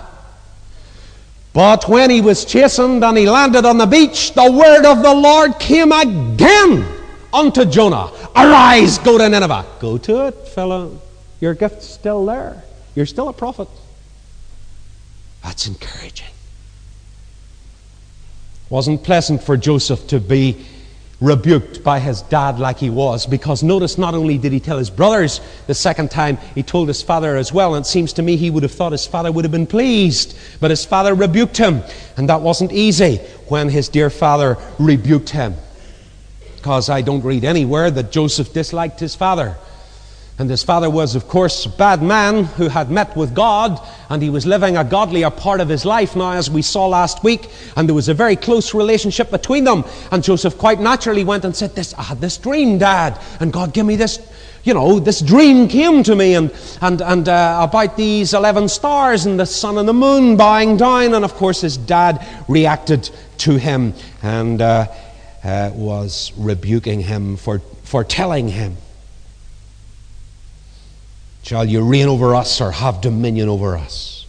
But when he was chastened and he landed on the beach, the word of the Lord came again unto Jonah. Arise, go to Nineveh. Go to it, fellow. Your gift's still there. You're still a prophet. That's encouraging. It wasn't pleasant for Joseph to be rebuked by his dad like he was, because notice, not only did he tell his brothers the second time, he told his father as well. And it seems to me he would have thought his father would have been pleased, but his father rebuked him, and that wasn't easy when his dear father rebuked him, because I don't read anywhere that Joseph disliked his father. And his father was, of course, a bad man who had met with God, and he was living a godlier part of his life now, as we saw last week, and there was a very close relationship between them. And Joseph quite naturally went and said, "This, I had this dream, Dad, and God gave me this, you know, this dream came to me, and and and uh, about these eleven stars and the sun and the moon bowing down." And of course, his dad reacted to him and uh, uh, was rebuking him for for telling him. Shall you reign over us or have dominion over us?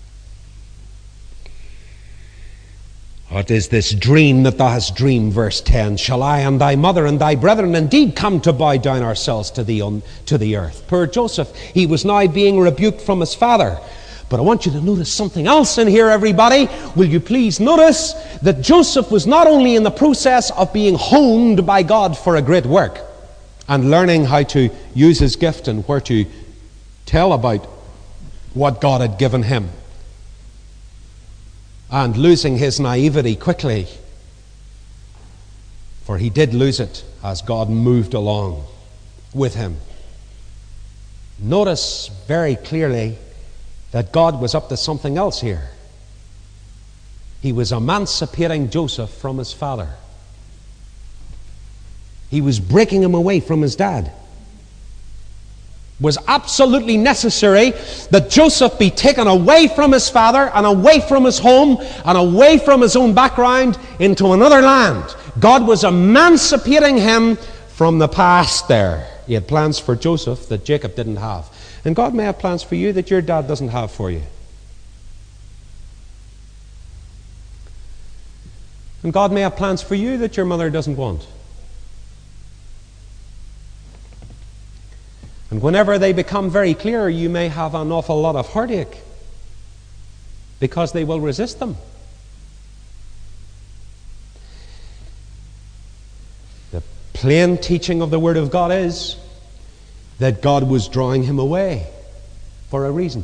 What is this dream that thou hast dreamed? Verse ten. Shall I and thy mother and thy brethren indeed come to bow down ourselves to thee on, to the earth? Poor Joseph, he was now being rebuked from his father. But I want you to notice something else in here, everybody. Will you please notice that Joseph was not only in the process of being honed by God for a great work and learning how to use his gift and where to tell about what God had given him, and losing his naivety quickly, for he did lose it as God moved along with him. Notice very clearly that God was up to something else here. He was emancipating Joseph from his father. He was breaking him away from his dad. Was absolutely necessary that Joseph be taken away from his father and away from his home and away from his own background into another land. God was emancipating him from the past there. He had plans for Joseph that Jacob didn't have. And God may have plans for you that your dad doesn't have for you. And God may have plans for you that your mother doesn't want. And And whenever they become very clear, you may have an awful lot of heartache because they will resist them. The plain teaching of the Word of God is that God was drawing him away for a reason.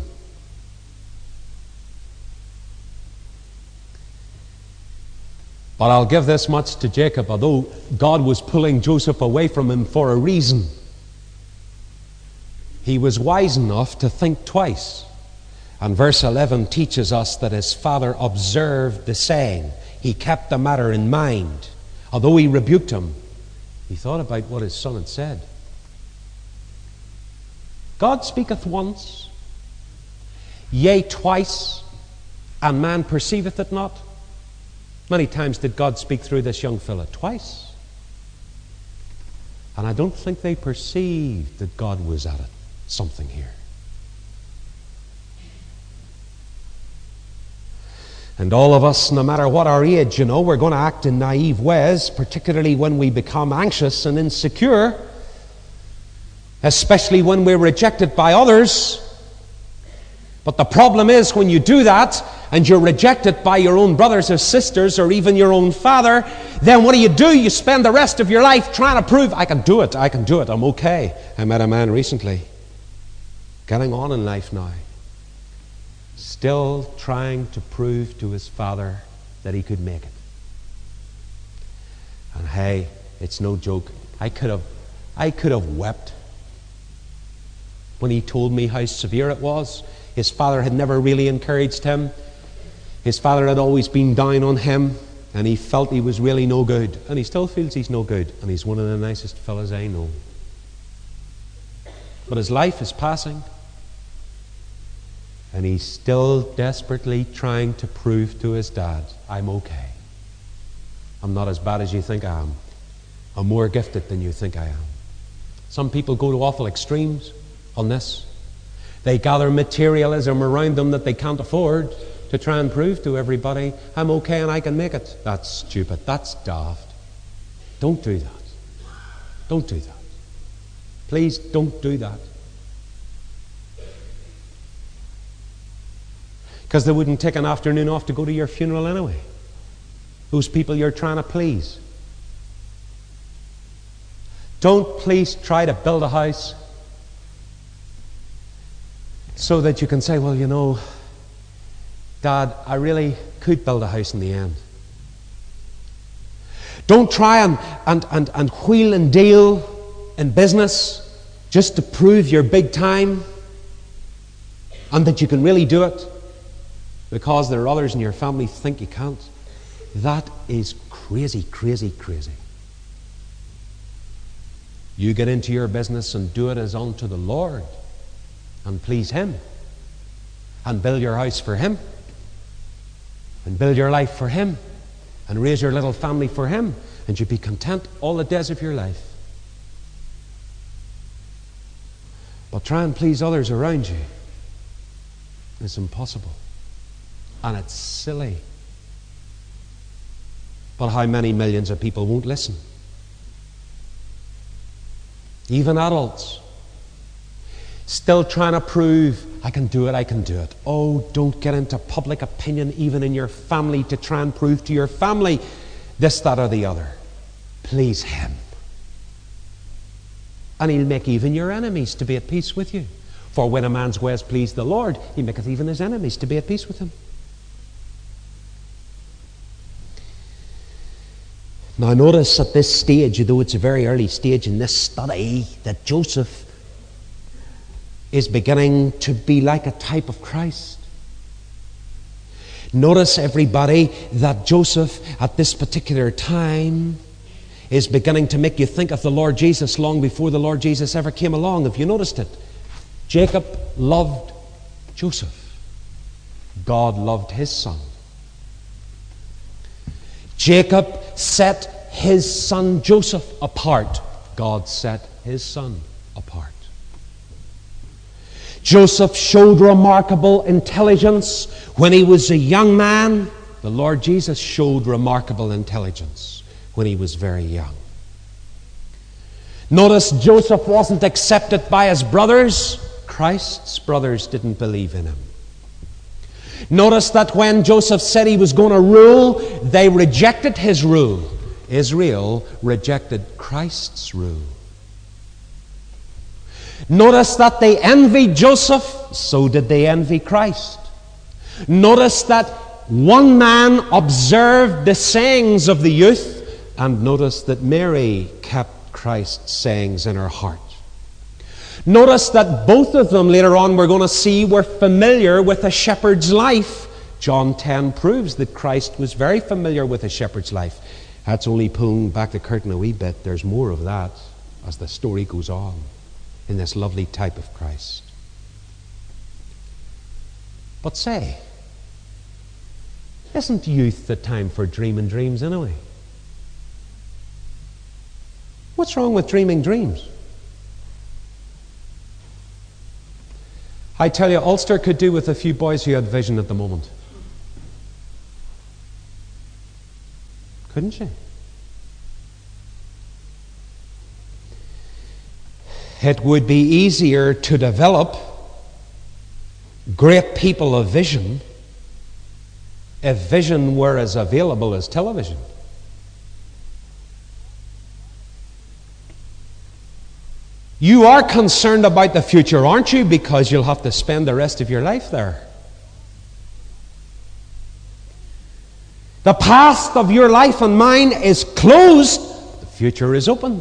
But I'll give this much to Jacob, although God was pulling Joseph away from him for a reason, he was wise enough to think twice. And verse eleven teaches us that his father observed the saying. He kept the matter in mind. Although he rebuked him, he thought about what his son had said. God speaketh once, yea, twice, and man perceiveth it not. Many times did God speak through this young fellow? Twice. And I don't think they perceived that God was at it. Something here. And all of us, no matter what our age, you know, we're going to act in naive ways, particularly when we become anxious and insecure, especially when we're rejected by others. But the problem is when you do that and you're rejected by your own brothers or sisters or even your own father, then what do you do? You spend the rest of your life trying to prove, I can do it, I can do it, I'm okay. I met a man recently, getting on in life now, still trying to prove to his father that he could make it. And hey, it's no joke. I could have, I could have wept when he told me how severe it was. His father had never really encouraged him. His father had always been down on him, and he felt he was really no good. And he still feels he's no good, and he's one of the nicest fellas I know. But his life is passing, and he's still desperately trying to prove to his dad, I'm okay. I'm not as bad as you think I am. I'm more gifted than you think I am. Some people go to awful extremes on this. They gather materialism around them that they can't afford to try and prove to everybody, I'm okay and I can make it. That's stupid. That's daft. Don't do that. Don't do that. Please don't do that. Because they wouldn't take an afternoon off to go to your funeral anyway. Those people you're trying to please. Don't please try to build a house so that you can say, well, you know, Dad, I really could build a house in the end. Don't try and, and, and, and wheel and deal in business just to prove you're big time and that you can really do it because there are others in your family think you can't. That is crazy, crazy, crazy. You get into your business and do it as unto the Lord and please Him and build your house for Him and build your life for Him and raise your little family for Him, and you be content all the days of your life. But try and please others around you. It's impossible. And it's silly. But how many millions of people won't listen? Even adults. Still trying to prove, I can do it, I can do it. Oh, don't get into public opinion even in your family to try and prove to your family this, that, or the other. Please Him. And He'll make even your enemies to be at peace with you. For when a man's ways please the Lord, He maketh even his enemies to be at peace with him. Now notice at this stage, though it's a very early stage in this study, that Joseph is beginning to be like a type of Christ. Notice, everybody, that Joseph at this particular time is beginning to make you think of the Lord Jesus long before the Lord Jesus ever came along. Have you noticed it? Jacob loved Joseph. God loved his son. Jacob set his son Joseph apart. God set his son apart. Joseph showed remarkable intelligence when he was a young man. The Lord Jesus showed remarkable intelligence when he was very young. Notice Joseph wasn't accepted by his brothers. Christ's brothers didn't believe in him. Notice that when Joseph said he was going to rule, they rejected his rule. Israel rejected Christ's rule. Notice that they envied Joseph, so did they envy Christ. Notice that one man observed the sayings of the youth, and notice that Mary kept Christ's sayings in her heart. Notice that both of them, later on we're going to see, were familiar with a shepherd's life. John ten proves that Christ was very familiar with a shepherd's life. That's only pulling back the curtain a wee bit. There's more of that as the story goes on in this lovely type of Christ. But say, isn't youth the time for dreaming dreams anyway? What's wrong with dreaming dreams? I tell you, Ulster could do with a few boys who had vision at the moment. Couldn't she? It would be easier to develop great people of vision if vision were as available as television. You are concerned about the future, aren't you? Because you'll have to spend the rest of your life there. The past of your life and mine is closed. The future is open.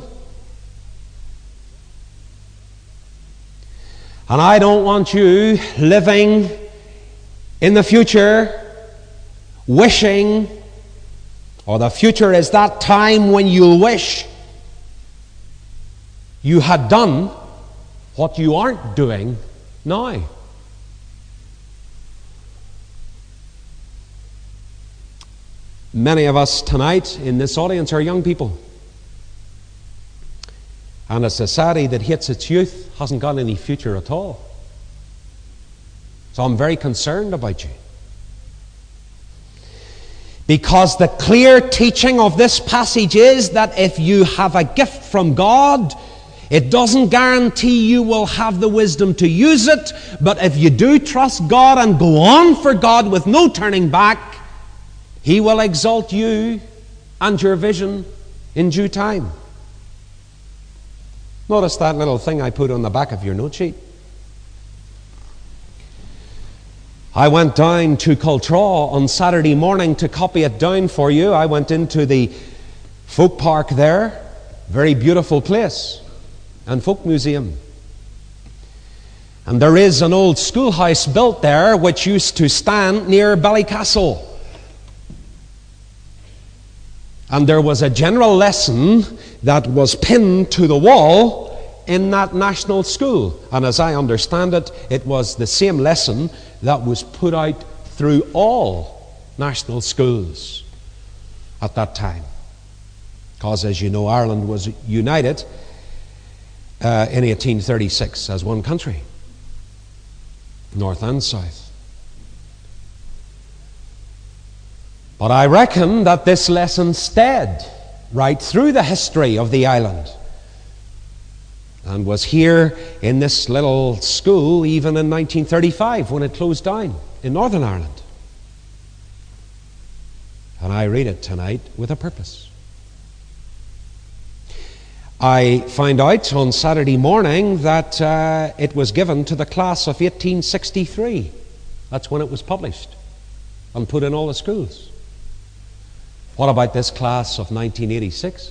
And I don't want you living in the future wishing, or the future is that time when you'll wish you had done what you aren't doing now. Many of us tonight in this audience are young people. And a society that hates its youth hasn't got any future at all. So I'm very concerned about you. Because the clear teaching of this passage is that if you have a gift from God, it doesn't guarantee you will have the wisdom to use it, but if you do trust God and go on for God with no turning back, He will exalt you and your vision in due time. Notice that little thing I put on the back of your note sheet. I went down to Cultraw on Saturday morning to copy it down for you. I went into the folk park there, very beautiful place, and folk museum. And there is an old schoolhouse built there which used to stand near Ballycastle. And there was a general lesson that was pinned to the wall in that national school. And as I understand it, it was the same lesson that was put out through all national schools at that time. Because, as you know, Ireland was united uh, in eighteen thirty-six as one country, north and south. But I reckon that this lesson stayed right through the history of the island and was here in this little school even in nineteen thirty-five when it closed down in Northern Ireland. And I read it tonight with a purpose. I find out on Saturday morning that uh, it was given to the class of eighteen sixty-three. That's when it was published and put in all the schools. What about this class of nineteen eighty-six?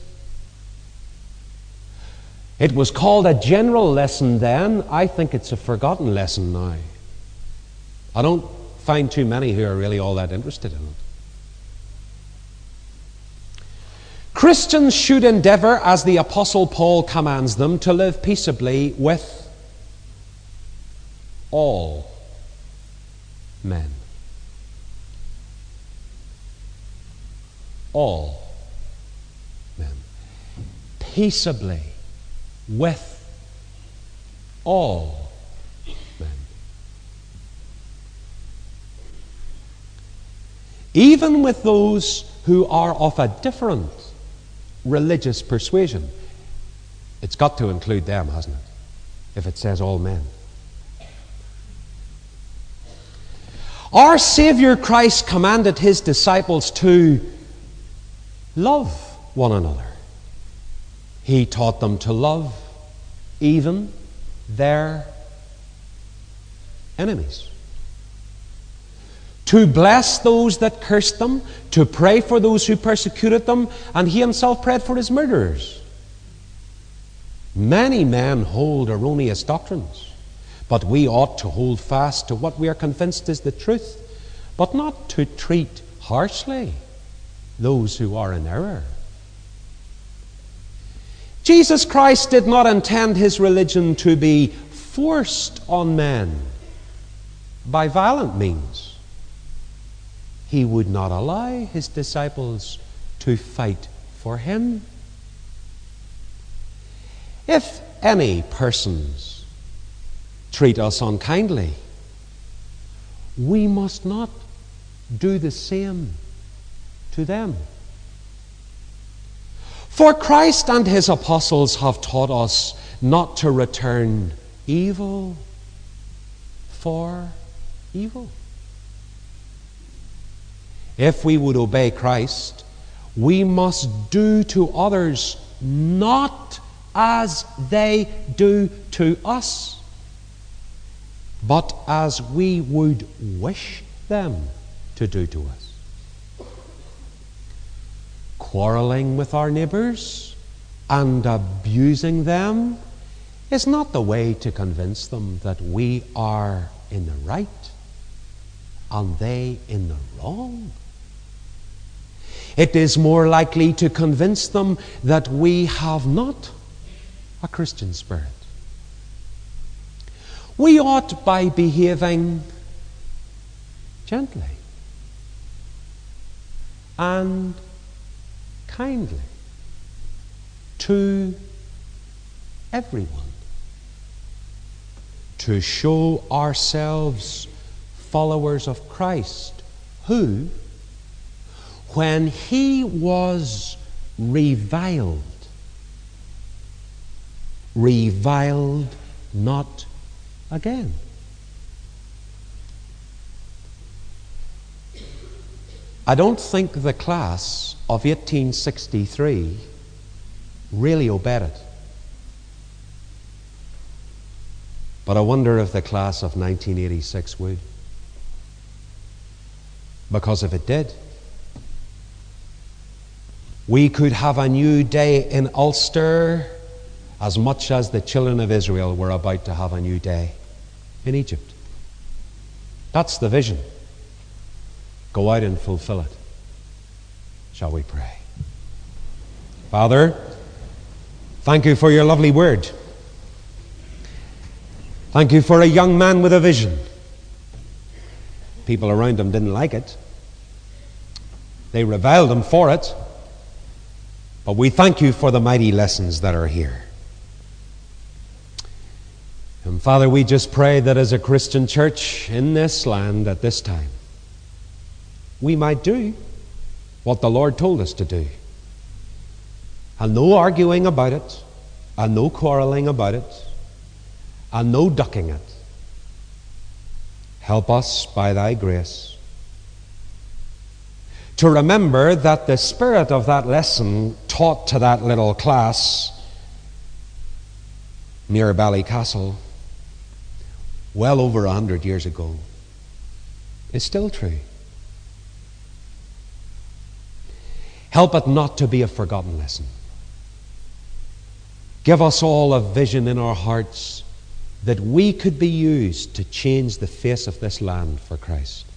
It was called a general lesson then. I think it's a forgotten lesson now. I don't find too many who are really all that interested in it. Christians should endeavor, as the Apostle Paul commands them, to live peaceably with all men. All men. Peaceably with all men. Even with those who are of a different religious persuasion. It's got to include them, hasn't it? If it says all men. Our Savior Christ commanded his disciples to love one another. He taught them to love even their enemies, to bless those that cursed them, to pray for those who persecuted them, and he himself prayed for his murderers. Many men hold erroneous doctrines, but we ought to hold fast to what we are convinced is the truth, but not to treat harshly those who are in error. Jesus Christ did not intend his religion to be forced on men by violent means. He would not allow his disciples to fight for him. If any persons treat us unkindly, we must not do the same to them. For Christ and his apostles have taught us not to return evil for evil. If we would obey Christ, we must do to others not as they do to us, but as we would wish them to do to us. Quarreling with our neighbors and abusing them is not the way to convince them that we are in the right and they in the wrong. It is more likely to convince them that we have not a Christian spirit. We ought, by behaving gently and kindly to everyone, to show ourselves followers of Christ, who, when he was reviled, reviled not again. I don't think the class of eighteen sixty-three really obeyed it. But I wonder if the class of nineteen eighty-six would. Because if it did, we could have a new day in Ulster as much as the children of Israel were about to have a new day in Egypt. That's the vision. Go out and fulfill it. Shall we pray? Father, thank you for your lovely word. Thank you for a young man with a vision. People around him didn't like it. They reviled him for it. But we thank you for the mighty lessons that are here. And Father, we just pray that as a Christian church in this land at this time, we might do what the Lord told us to do. And no arguing about it, and no quarreling about it, and no ducking it. Help us by thy grace to remember that the spirit of that lesson taught to that little class near Ballycastle well over a hundred years ago is still true. Help it not to be a forgotten lesson. Give us all a vision in our hearts that we could be used to change the face of this land for Christ.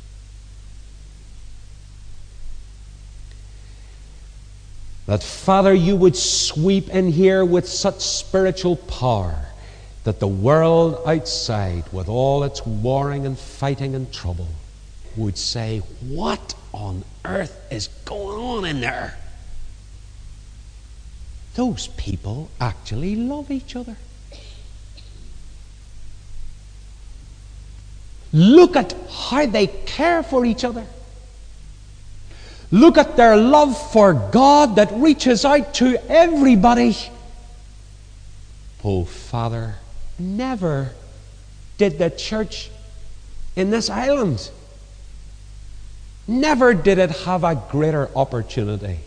That, Father, you would sweep in here with such spiritual power that the world outside, with all its warring and fighting and trouble, would say, what on earth is going on in there? Those people actually love each other. Look at how they care for each other. Look at their love for God that reaches out to everybody. Oh, Father, never did the church in this island, never did it have a greater opportunity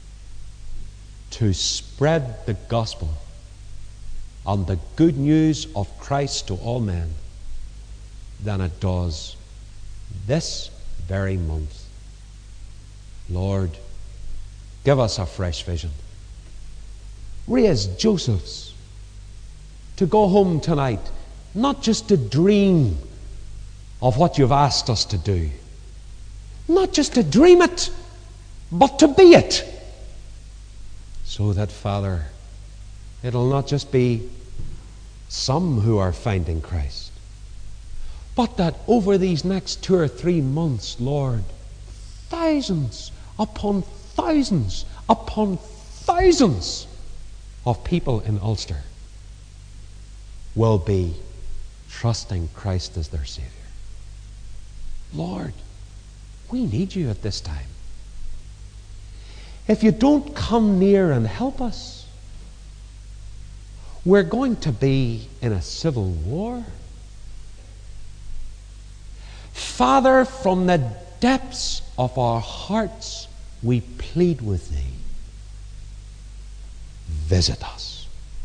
to spread the gospel and the good news of Christ to all men than it does this very month. Lord, give us a fresh vision. Raise Josephs to go home tonight, not just to dream of what you've asked us to do, not just to dream it, but to be it. So that, Father, it'll not just be some who are finding Christ, but that over these next two or three months, Lord, thousands upon thousands upon thousands of people in Ulster will be trusting Christ as their Savior. Lord, we need you at this time. If you don't come near and help us, we're going to be in a civil war. Father, from the depths of our hearts, we plead with thee. Visit us.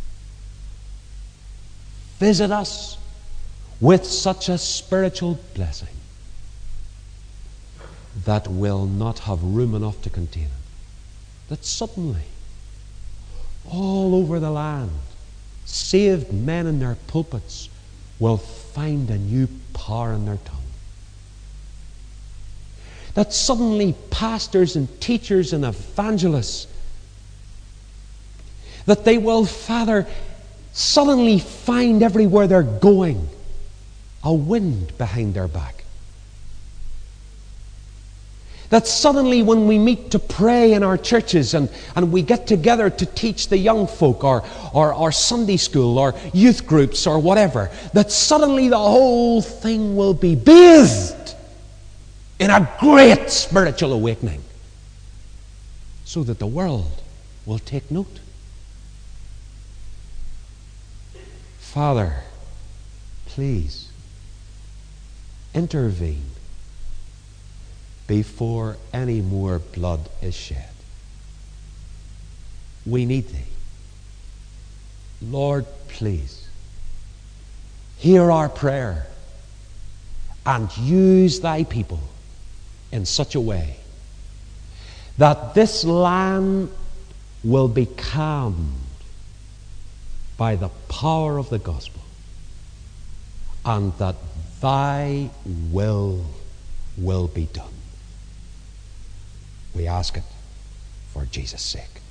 Visit us with such a spiritual blessing that will not have room enough to contain it. That suddenly, all over the land, saved men in their pulpits will find a new power in their tongue. That suddenly pastors and teachers and evangelists, that they will, Father, suddenly find everywhere they're going a wind behind their back. That suddenly when we meet to pray in our churches and, and we get together to teach the young folk or, or, or Sunday school or youth groups or whatever, that suddenly the whole thing will be bathed in a great spiritual awakening so that the world will take note. Father, please intervene before any more blood is shed. We need thee. Lord, please hear our prayer and use thy people in such a way that this land will be calmed by the power of the gospel, and that thy will will be done. We ask it for Jesus' sake.